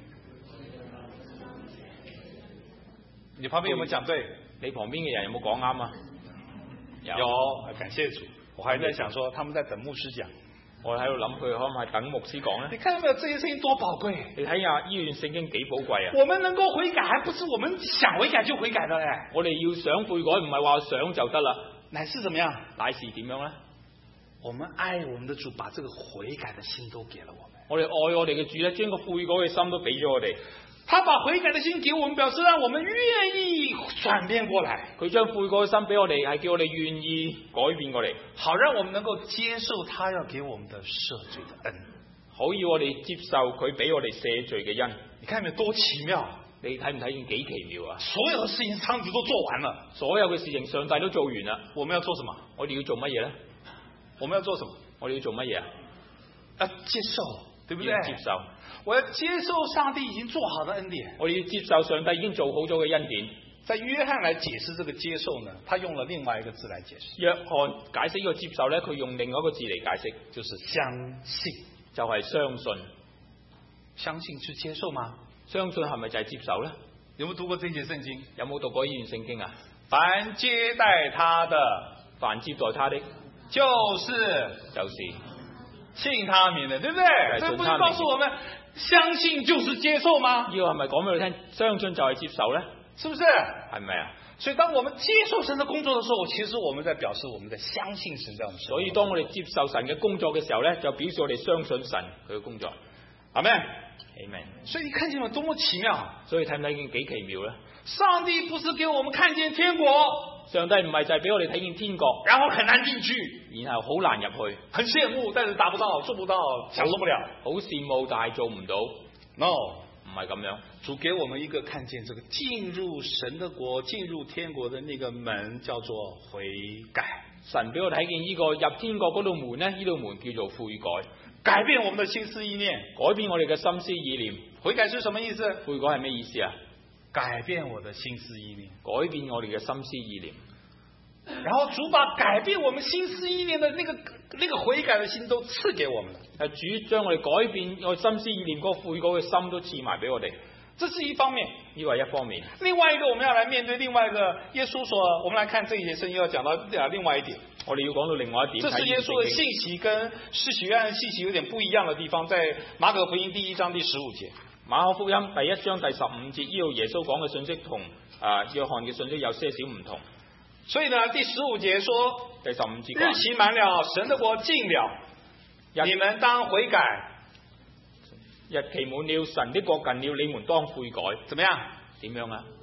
你旁邊有冇講對？ 你旁邊嘅人有冇講啱啊？ 有，感謝主。我還在想說，他們在等牧師講。 我喺度諗佢可唔可以等牧師講呢？ 你看到沒有？這些聖經多寶貴！ 你睇下呢段聖經幾寶貴啊！ 我們能夠悔改，還不是我們想悔改就悔改的嘞。 我哋要想悔改，唔係話想就得啦。 乃是怎麼樣？ 乃是點樣呢？ 我們愛我們的主，把這個悔改的心都給了我們。 我哋愛我哋嘅主咧，將個悔改嘅心都俾咗我哋。 他把悔改的心給我們，表示讓我們願意轉變過來。 佢將悔改嘅心俾我哋，係叫我哋願意改變過嚟， 好讓我們能夠接受他要給我們的赦罪的恩。 好要我哋接受佢俾我哋赦罪嘅恩。 你看有多奇妙？ 你睇唔睇見幾奇妙啊？ 所有的事情上帝都做完了， 所有嘅事情上帝都做完啦。 我們要做什麼？ 我哋要做乜嘢呢？ 我們要做什麼？ 我哋要做乜嘢啊？ 要接受，對不對？ 接受。 我要接受上帝已經做好的恩典。 我哋要接受上帝已經做好咗嘅恩典。 在約翰來解釋這個接受呢，他用了另外一個字來解釋。 約翰解釋呢個接受呢，佢用另外一個字嚟解釋， 就是相信， 就係相信。 相信是接受嗎？ 相信係咪就係接受呢？ 有冇讀過這節聖經？ 有冇讀過呢段聖經啊？ 凡接待他的， 凡接待他的， 就是信他名的，對不對？這不是告訴我們相信就是接受嗎？ 呢個係咪講俾你聽？相信就係接受呢？ 是不是？ 係咪啊？ 所以當我們接受神的工作的時候，其實我們在表示我們在相信神在我們身上。 所以當我哋接受神嘅工作嘅時候呢，就表示我哋相信神佢嘅工作。 阿們， 阿們。 所以你看見了多麼奇妙！ 所以睇唔睇見幾奇妙呢？ 上帝不是給我們看見天國， 上帝唔係就係俾我哋睇見天國， 然後很難進去， 然後好難入去， 很羨慕，但是達不到，做不到，享受不了， 好羨慕但係做唔到。 No， 唔係咁樣。 主給我們一個看見這個進入神的國、進入天國的那個門，叫做悔改。 神俾我睇見呢個入天國嗰道門呢，呢道門叫做悔改， 改變我們的心思意念， 改變我哋嘅心思意念。 悔改是什麼意思？ 悔改係咩意思啊？ 改變我的心思意念， 改變我哋嘅心思意念。 然後主把改變我們心思意念的那個悔改的心都賜給我們了。 主將我哋改變我心思意念嗰個悔改嘅心都賜埋俾我哋。 這是一方面， 呢個係一方面。 另外一個，我們要來面對另外一個耶穌所，我們來看這一節聖經要講到另外一點。 我哋要講到另外一點。 這是耶穌的信息跟施洗約翰信息有點不一樣的地方，在馬可福音第1章第15節。 馬可福音第1章第15節，呢度耶穌講嘅信息同約翰嘅信息有些少唔同。 所以呢，第15節說， 第15節日期滿了，神的國近了，你們當悔改。 日期滿了，神的國近了，你們當悔改。 怎麼樣？ 點樣啊？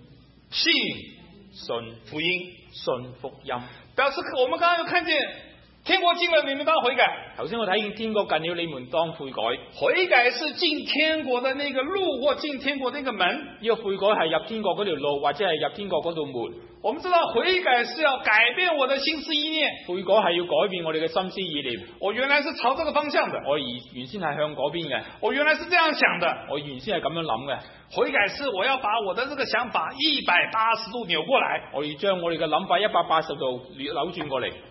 信福音， 信福音。 表示我們剛剛又看見天國近了，你們當悔改。 頭先我睇見天國近了，你們當悔改。 悔改是進天國的那個路，或進天國的那個門。 呢個悔改係入天國嗰條路，或者係入天國嗰道門。 我們知道悔改是要改變我的心思意念， 悔改係要改變我哋嘅心思意念。 我原來是朝這個方向的， 我原先係向嗰邊嘅。 我原來是這樣想的， 我原先係咁樣諗嘅。 悔改是我要把我的這個想法180度扭過來， 我要將我哋嘅諗法180度扭轉過嚟。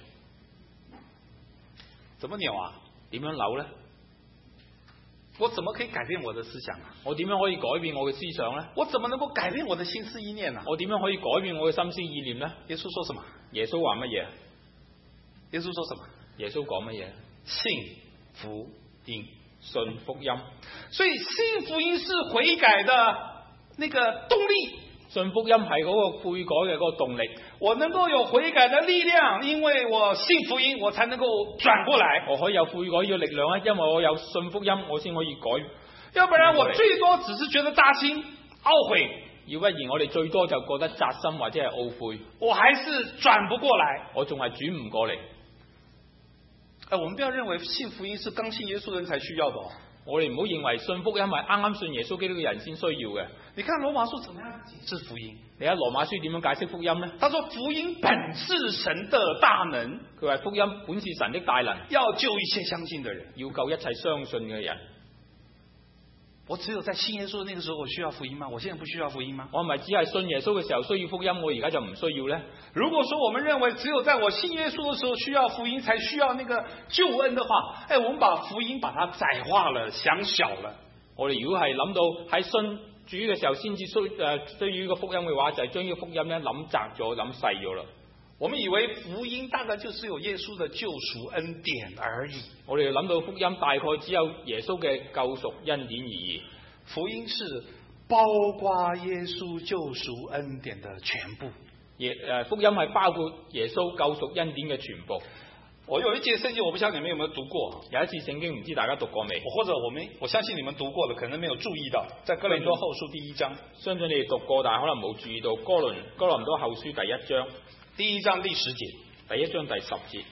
怎麼扭啊？ 點樣扭呢？ 我怎麼可以改變我的思想啊？ 我點樣可以改變我嘅思想呢？ 我怎麼能夠改變我的心思意念呢？ 我點樣可以改變我嘅心思意念呢？ 耶穌說什麼？ 耶穌話乜嘢？ 耶穌說什麼？ 耶穌講乜嘢？ 信福音， 信福音。 所以信福音是悔改的那個動力， 信福音係嗰個悔改嘅嗰個動力。 我能夠有悔改的力量，因為我信福音，我才能夠轉過來。 我可以有悔改嘅力量啊，因為我有信福音，我先可以改。 要不然我最多只是覺得扎心、懊悔。 要不然我哋最多就覺得扎心或者係懊悔。 我還是轉不過來， 我仲係轉唔過嚟。 我們不要認為信福音是剛信耶穌的人才需要的。 我哋唔好認為信福音係啱啱信耶穌基督嘅人先需要嘅。 你看羅馬書怎麼樣解釋福音？ 你睇羅馬書點樣解釋福音呢？ 他說福音本是神的大能， 佢話福音本是神的大能， 要救一切相信的人， 要救一切相信嘅人。 我只有在信耶穌的那個時候我需要福音嗎？我現在不需要福音嗎？ 我係咪只係信耶穌嘅時候需要福音，我而家就唔需要呢？ 如果說我們認為只有在我信耶穌的時候需要福音，才需要那個救恩的話，我們把福音把它窄化了，想小了。 我哋如果係諗到喺信主嘅時候先至需要呢個福音嘅話，就係將呢個福音咧諗窄咗、諗細咗啦。 我們以為福音大概就是有耶穌的救贖恩典而已。 我哋諗到福音大概只有耶穌嘅救贖恩典而已。 福音是包括耶穌救贖恩典的全部。 福音係包括耶穌救贖恩典嘅全部。 我有一節聖經，我不曉得你們有沒有讀過。 有一次聖經唔知大家讀過未？ 或者我相信你們讀過了，可能沒有注意到，在哥林多後書第1章。 相信你哋讀過，但係可能冇注意到哥林多後書第1章。 第1章第10節， 第1章第10節，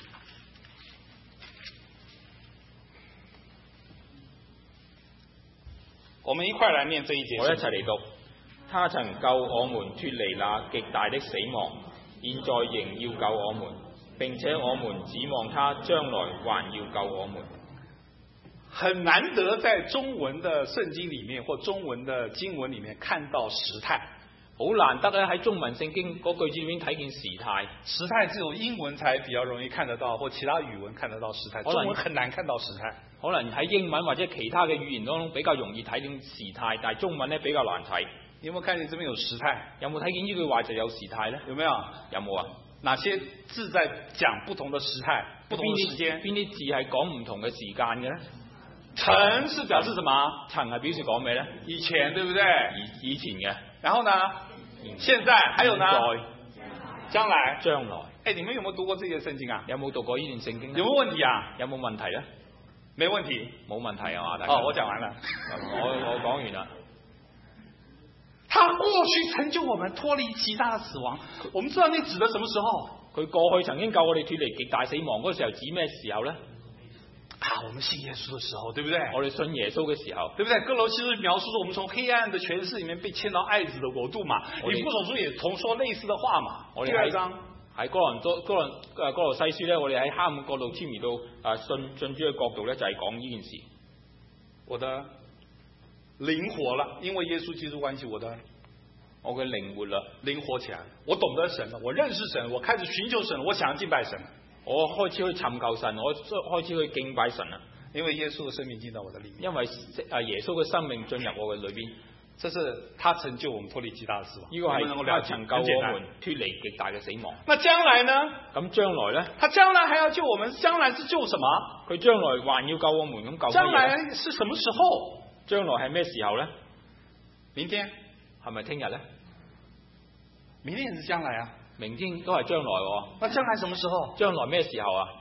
我們一塊來念這一節。 我一齊嚟讀。他曾救我們脫離那極大的死亡，現在仍要救我們，並且我們指望他將來還要救我們。 很難得在中文的聖經裡面或中文的經文裡面看到時態。 好難得咧喺中文聖經嗰句子裏面睇見時態。 時態只有英文才比較容易看得到，或其他語文看得到時態。中文很難看到時態。 可能喺英文或者其他嘅語言當中比較容易睇見時態，但係中文咧比較難睇。 你有冇看見這邊有時態？ 有冇睇見呢句話就有時態呢？ 有沒有？ 有冇啊？ 哪些字在講不同的時態、不同的時間？ 邊啲字係講唔同嘅時間嘅呢？ 曾是表示什麼？ 曾係表示講咩呢？ 以前，對不對？ 以前嘅。 然後呢？現在，還有呢？將來。 將來。 你們有沒有讀過這些聖經啊？ 有冇讀過呢段聖經？ 有冇問題啊？ 有冇問題呢？ 沒問題。 冇問題啊嘛？ 我講完了。 我講完啦。 他過去成就我們脫離極大的死亡，我們知道那指的什麼時候？ 佢過去曾經救我哋脫離極大死亡嗰時候指咩時候呢？ 我們信耶穌的時候，對不對？ 我哋信耶穌嘅時候， 對不對？哥羅西書描述說我們從黑暗的權勢裡面被遷到愛子的國度嘛。以弗所書也同說類似的話嘛。第2章喺哥羅西書咧，我哋喺黑暗國度遷移到信主嘅國度咧，就係講呢件事。 我的靈活了，因為耶穌基督關係，我嘅靈活了，靈活起來，我懂得神了，我認識神，我開始尋求神，我想要敬拜神， 我開始去尋求神，我開始去敬拜神啦。 因為耶穌的生命進到我的裡面， 因為耶穌嘅生命進入我嘅裏邊， 這是他成就我們脫離極大的死亡。 呢個係他成就我們脫離極大嘅死亡。 那將來呢？ 咁將來呢？ 他將來還要救我們，將來是救什麼？ 佢將來還要救我們，咁救將來是什麼時候？ 將來係咩時候呢？ 明天係咪聽日呢？ 明天也是將來啊！ 明天都係將來喎。 那將來什麼時候？ 將來咩時候啊？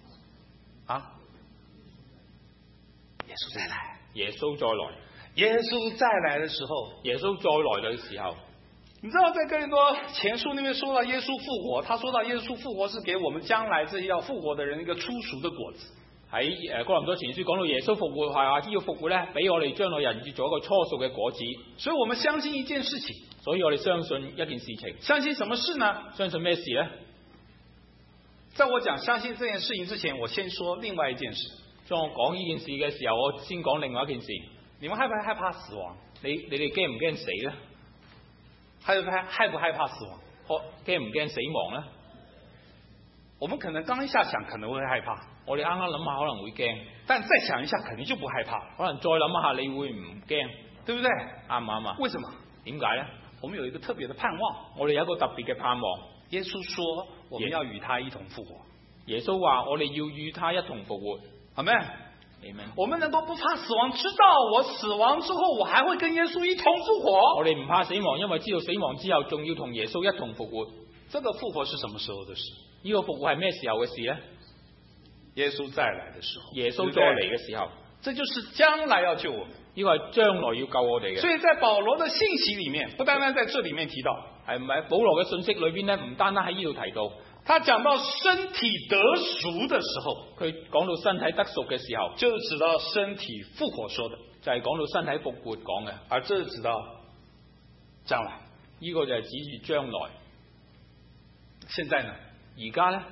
耶穌再來。 耶穌再來。 耶穌再來的時候。 耶穌再來嘅時候。 你知道在哥林多前書那邊說到耶穌復活，他說到耶穌復活是給我們將來這些要復活的人一個初熟的果子。 喺哥林多前書講到耶穌復活係話，呢個復活咧，俾我哋將來人要做一個初熟嘅果子。 所以我們相信一件事情。 所以我哋相信一件事情。 相信什麼事呢？ 相信咩事呢？ 在我講相信這件事情之前，我先說另外一件事。 當我講呢件事嘅時候，我先講另外一件事。 你們害不害怕死亡？ 你哋驚唔驚死呢？ 害不害怕死亡？ 驚唔驚死亡呢？ 我們可能剛一下想可能會害怕， 我哋啱啱諗下可能會驚， 但再想一下肯定就不害怕。 可能再諗下你會唔驚， 對不對？ 啱唔啱啊？ 為什麼？ 點解呢？ 我們有一個特別的盼望， 我哋有一個特別嘅盼望。 耶穌說我們要與他一同復活。 耶穌話我哋要與他一同復活。 阿們。 我們能夠不怕死亡，知道我死亡之後，我還會跟耶穌一同復活。 我哋唔怕死亡，因為知道死亡之後，仲要同耶穌一同復活。 這個復活是什麼時候的事？ 呢個復活係咩時候嘅事呢？ 耶穌再來的時候。 耶穌再嚟嘅時候， 這就是將來要救我們。 呢個係將來要救我哋嘅。 所以在保羅的信息裏面，不單單在這裏面提到， 係唔係保羅嘅信息裏邊呢？唔單單喺呢度提到。 他講到身體得贖的時候， 佢講到身體得贖嘅時候， 就是指到身體復活說的， 就係講到身體復活講嘅。 而這是指到將來， 呢個就係指住將來。 現在呢？ 而家呢？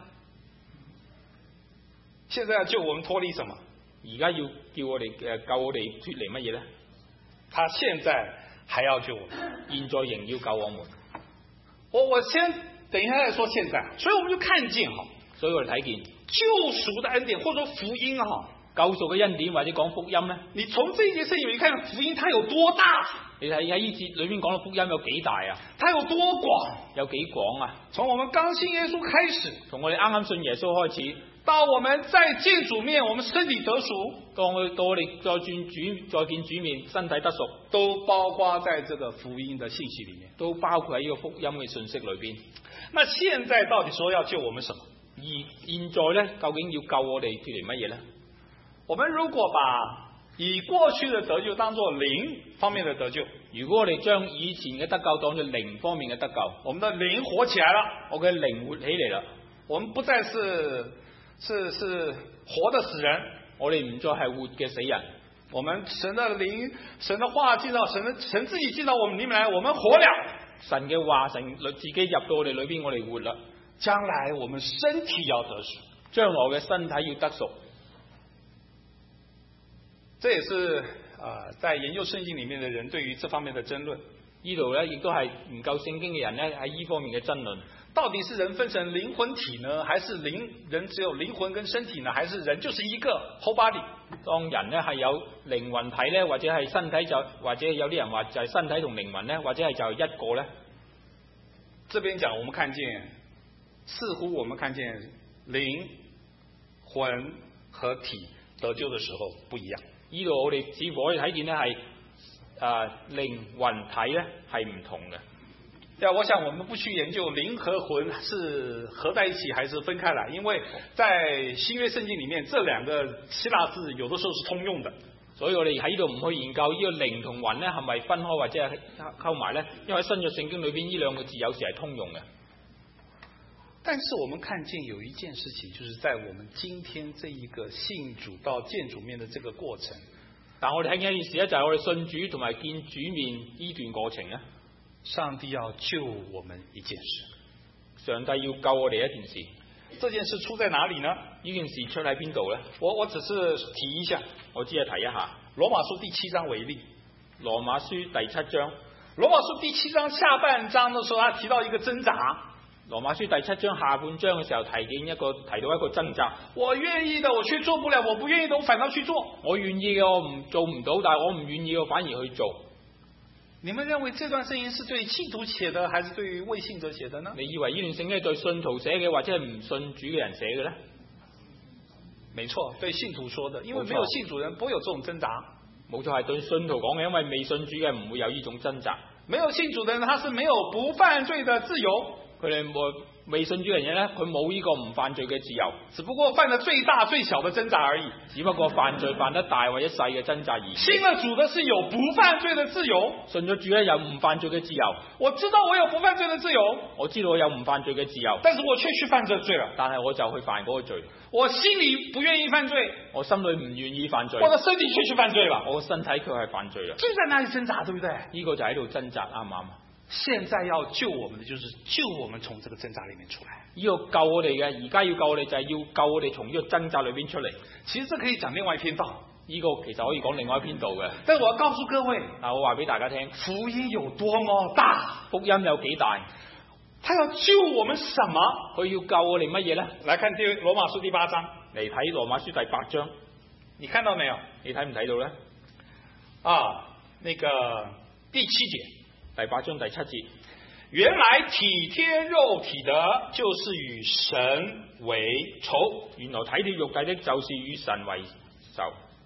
現在要救我們脫離什麼？ 而家要叫我哋救我哋脫離乜嘢呢？ 他現在還要救我們， 現在仍要救我們。 我先。等一下再說現在，所以我們就看見哈， 所以我哋睇見救贖的恩典或者說福音哈， 救贖嘅恩典或者講福音呢？ 你從這一節聖經裏看福音它有多大？ 你睇喺呢節裏面講到福音有幾大啊？ 它有多廣？ 有幾廣啊？ 從我們剛信耶穌開始， 從我哋啱啱信耶穌開始， 到我們再見主面，我們身體得贖， 到我哋再見主面，身體得贖， 都包括在這個福音的信息裏面， 都包括喺呢個福音嘅信息裏邊。 那現在到底說要救我們什麼？ 而現在呢，究竟要救我哋脫離乜嘢呢？ 我們如果把以過去的得救當作靈方面的得救， 如果我哋將以前嘅得救當作靈方面嘅得救， 我們的靈活起來了， 我嘅靈活起嚟啦， 我們不再是活的死人， 我哋唔再係活嘅死人， 我們神的靈、神的話進到神自己進到我們裏面來，我們活了。 神嘅話，神自己入到我哋裏邊，我哋活啦。 將來我們身體要得贖， 將來嘅身體要得贖。 這也是在研究聖經裏面的人對於這方面的爭論。 呢度咧亦都係研究聖經嘅人咧喺呢方面嘅爭論。 到底是人分成靈魂體呢，還是人只有靈魂跟身體呢，還是人就是一個 whole body？ 當人咧係有靈魂體咧，或者係身體或者有啲人話就係身體同靈魂咧，或者係就一個咧。 這邊講我們看見，似乎我們看見靈魂和體得救的時候不一樣。 呢度我哋似乎可以睇見咧係靈魂體咧係唔同嘅。 我想我們不去研究靈和魂是合在一起還是分開來，因為在新約聖經裏面，這兩個希臘字有的時候是通用的。 所以我哋喺呢度唔去研究呢個靈同魂咧係咪分開或者係溝埋咧，因為喺新約聖經裏邊呢兩個字有時係通用嘅。 但是我們看見有一件事情，就是在我們今天這一個信主到見主面的這個過程， 但我哋睇見一件事咧，就係我哋信主同埋見主面呢段過程咧， 上帝要救我們一件事， 上帝要救我哋一件事。 這件事出在哪裡呢？ 呢件事出喺邊度呢？ 我只是提一下， 我只係提一下。 羅馬書第7章為例， 羅馬書第7章， 羅馬書第7章下半章的時候，他提到一個掙扎。 羅馬書第7章下半章嘅時候提到一個掙扎。 我願意的我卻做不了，我不願意的我反倒去做。 我願意嘅我做唔到，但係我唔願意嘅反而去做。 你們認為這段聖經是對信徒寫的，還是對於未信者寫的呢？ 你以為呢段聖經係對信徒寫嘅，或者係唔信主嘅人寫嘅呢？ 沒錯，對信徒說的，因為沒有信主人不會有這種掙扎。 冇錯，係對信徒講嘅，因為未信主嘅唔會有呢種掙扎。 沒有信主的人，他是沒有不犯罪的自由。 佢哋未信主嘅人咧，佢冇呢個唔犯罪嘅自由， 只不過犯了最大最小的掙扎而已。 只不過犯罪犯得大或者細嘅掙扎而已。 信了主的是有不犯罪的自由， 信咗主咧有唔犯罪嘅自由。 我知道我有不犯罪的自由， 我知道我有唔犯罪嘅自由， 但是我卻去犯這罪了。 但係我就去犯嗰個罪。 我心裏不願意犯罪， 我心裏唔願意犯罪， 我的身體卻去犯罪了， 我身體卻係犯罪啦。 就在那裏掙扎，對不對？ 呢個就喺度掙扎，啱唔啱？ 現在要救我們的，就是救我們從這個掙扎裏面出來。 呢個救我哋嘅，而家要救我哋就係要救我哋從呢個掙扎裏邊出嚟。 其實這可以講另外一篇道， 呢個其實可以講另外一篇道嘅。 但我要告訴各位， 嗱，我話俾大家聽， 福音有多麼大， 福音有幾大， 他要救我們什麼？ 佢要救我哋乜嘢呢？ 來看羅馬書第8章， 嚟睇羅馬書第8章， 你看到沒有？ 你睇唔睇到呢？ 那個第7節， 第8章第7節。 原來體貼肉體的，就是與神為仇。 原來體貼肉體的，就是與神為仇。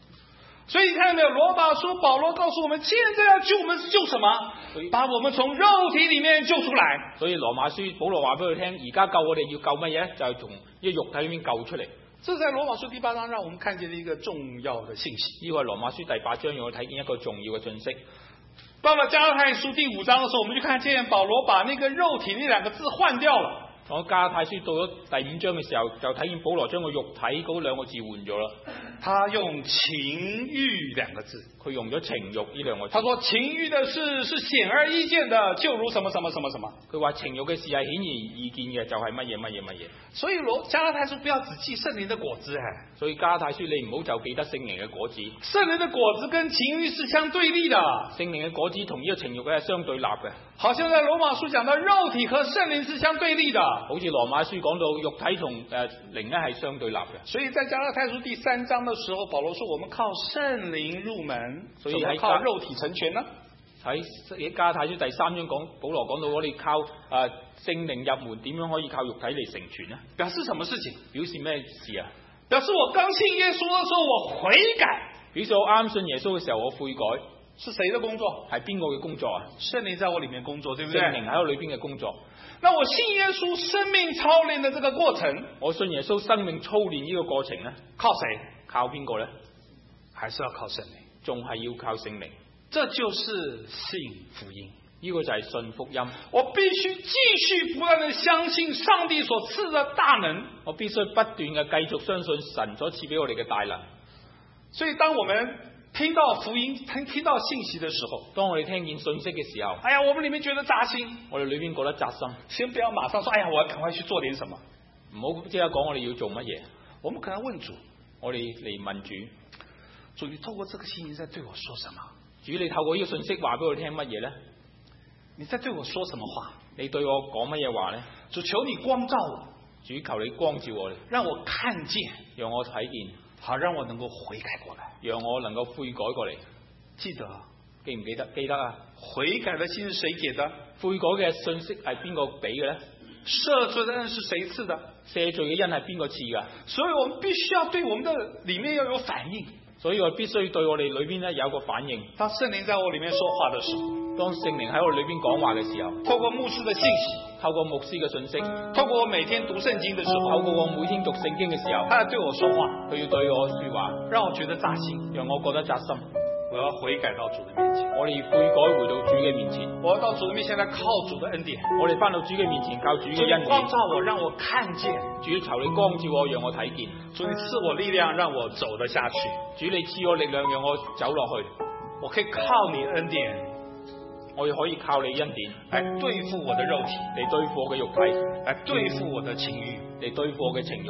所以看到没有，罗马书保羅告訴我們，現在要救我們是救什麼？把我們從肉體裡面救出來。 所以羅馬書保羅話俾佢聽，而家救我哋要救乜嘢？就係從呢個肉體裡面救出嚟。 這是在羅馬書第8章讓我們看見的一個重要的信息。 呢個係羅馬書第8章讓我睇見一個重要嘅信息。 到了加拉太書第5章的時候，我們就看見保羅把那個肉體那兩個字換掉了。 我加拉太書到咗第5章嘅時候，就睇見保羅將個肉體嗰兩個字換咗啦。 他用情欲兩個字， 佢用咗情欲呢兩個字。 他說情欲的事是顯而易見的，就如什麼什麼什麼什麼。 佢話情欲嘅事係顯而易見嘅，就係乜嘢乜嘢乜嘢。 所以加拉太書不要只記聖靈的果子， 所以加拉太書你唔好就記得聖靈嘅果子。 聖靈的果子跟情欲是相對立的。 聖靈嘅果子同呢個情欲係相對立嘅。 好像在羅馬書講到肉體和聖靈是相對立的。 好似羅馬書講到肉體同靈咧係相對立嘅。 所以在加拉太書第3章的時候，保羅說我們靠聖靈入門， 所以喺靠肉體成全呢？ 喺加拉太書第3章講，保羅講到我哋靠聖靈入門，點樣可以靠肉體嚟成全呢？ 表示什麼事情？ 表示咩事啊？ 表示我剛信耶穌的時候我悔改， 表示我啱信耶穌嘅時候我悔改。 是誰的工作？ 係邊個嘅工作啊？ 聖靈在我裏面工作，對不對？ 聖靈喺我裏邊嘅工作。 那我信耶穌生命操練的這個過程， 我信耶穌生命操練呢個過程呢， 靠誰？ 靠邊個呢？ 還是要靠聖靈， 仲係要靠聖靈。 這就是信福音， 呢個就係信福音。 我必須繼續不斷地相信上帝所賜的大能， 我必須不斷嘅繼續相信神所賜俾我哋嘅大能。 所以當我們聽到福音、聽到信息的時候， 當我哋聽見信息嘅時候， 哎呀，我們裏面覺得扎心， 我哋裏邊覺得扎心。 先不要馬上說，哎呀，我要趕快去做點什麼， 唔好即刻講我哋要做乜嘢。 我們可能問主， 我哋嚟問主， 主，你透過這個信息在對我說什麼？ 主，你透過呢個信息話俾我聽乜嘢呢？ 你在對我說什麼話？ 你對我講乜嘢話呢？ 主，求你光照我， 主，求你光照我， 讓我看見， 讓我睇見， 好讓我能夠悔改過來， 讓我能夠悔改過嚟。 記得， 記唔記得？記得啊！ 悔改的信是誰給的？ 悔改嘅信息係邊個俾嘅呢？ 赦罪的恩是誰賜的？ 赦罪嘅恩係邊個賜噶？ 所以我們必須要對我們的裏面要有反應。 所以我必須對我哋裏邊咧有個反應。 當聖靈在我裏面說話的時候， 當聖靈喺我裏邊講話嘅時候， 透過牧師的信息， 透過牧師嘅信息， 透過我每天讀聖經的時候， 透過我每天讀聖經嘅時候， 他要對我說話， 佢要對我說話， 讓我覺得扎心， 讓我覺得扎心。 我要悔改到主的面前， 我哋悔改回到主嘅面前， 我要到主的面前來靠主的恩典。 我哋翻到主嘅面前靠主嘅恩典。 光照我，讓我看見。 主，求你光照我，讓我睇見。 主，你賜我力量，讓我走得下去。 主，你賜我力量，讓我走落去。 我可以靠你恩典， 我亦可以靠你恩典來對付我的肉體， 嚟對付我嘅肉體， 來對付我的情欲， 嚟對付我嘅情欲。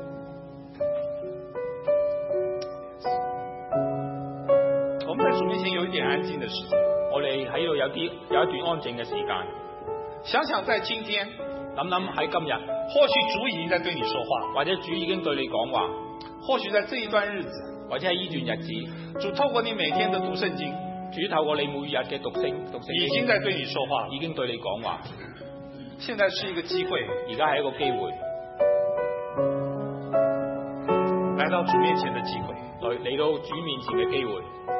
我們在主面前有一點安靜的時間， 我哋喺度有一段安靜嘅時間， 想想在今天， 諗諗喺今日， 或許主已經在對你說話， 或者主已經對你講話， 或許在這一段日子， 或者喺呢段日子， 主透過你每天的讀聖經， 主透過你每日嘅讀聖經， 已經在對你說話， 已經對你講話。 現在是一個機會， 而家係一個機會， 來到主面前的機會， 嚟到主面前嘅機會。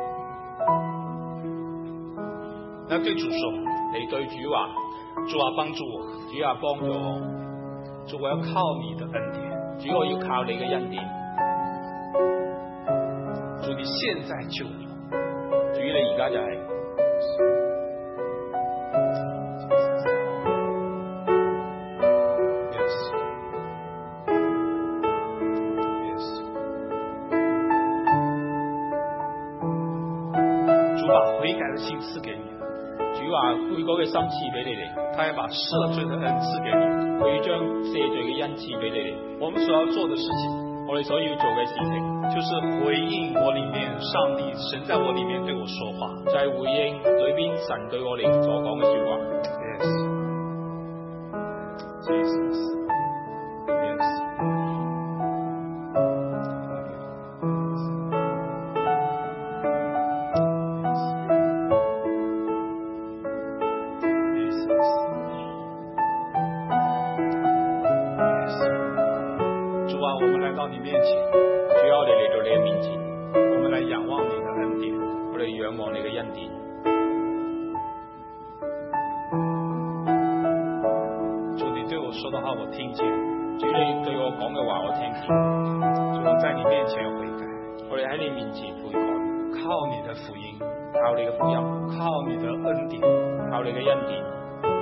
要對主說， 你對主話， 主啊，幫助我， 主啊，幫助我， 主，我要靠你的恩典， 主，我要靠你嘅恩典， 主，你現在救我， 主，你而家就係。 主把悔改的心賜給你， 主話悔改嘅心賜俾你哋， 他要把赦罪的恩賜給你， 佢要將赦罪嘅恩賜俾你哋。 我們所要做的事情， 我哋所要做嘅事情， 就是回應我裏面上帝神在我裏面對我說話， 就係回應裏邊神對我哋所講嘅說話。 Yes, Jesus, yes. Yes. 主啊，我們來到你面前， 主啊，我哋嚟到你嘅面前， 我們來仰望你的我聽見， 主你對我講嘅話我聽見， 主我在你面前悔改， 我哋喺你面前悔改， 靠你的福音， 靠你嘅福音， 靠你的恩典， 靠你嘅恩典。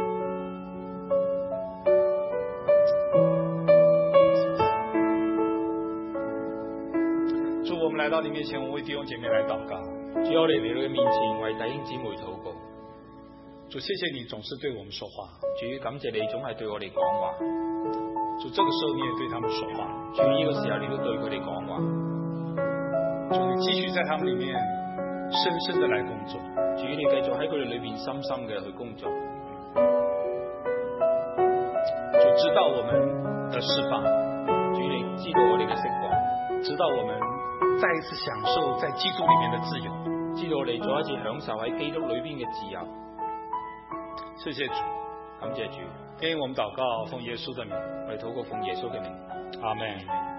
主，我們來到你面前，我為弟兄姐妹來禱告。 主，我哋嚟到你面前為弟兄姊妹禱告。 主，謝謝你總是對我們說話。 主，感謝你總係對我哋講話。 主，這個時候你也對他們說話。 主，呢個時候你都對佢哋講話。 主，你繼續在他們裏面深深的來工作。 主，你繼續喺佢哋裏邊深深嘅去工作。 主，知道我們的釋放。 主，你知道我哋嘅釋放， 知道我們再一次享受在基督裏面的自由， 知道我哋再一次享受喺基督裏邊嘅自由。 謝謝主， 感謝主。 因為我們禱告奉耶穌的名， 我哋禱告奉耶穌嘅名， 阿們。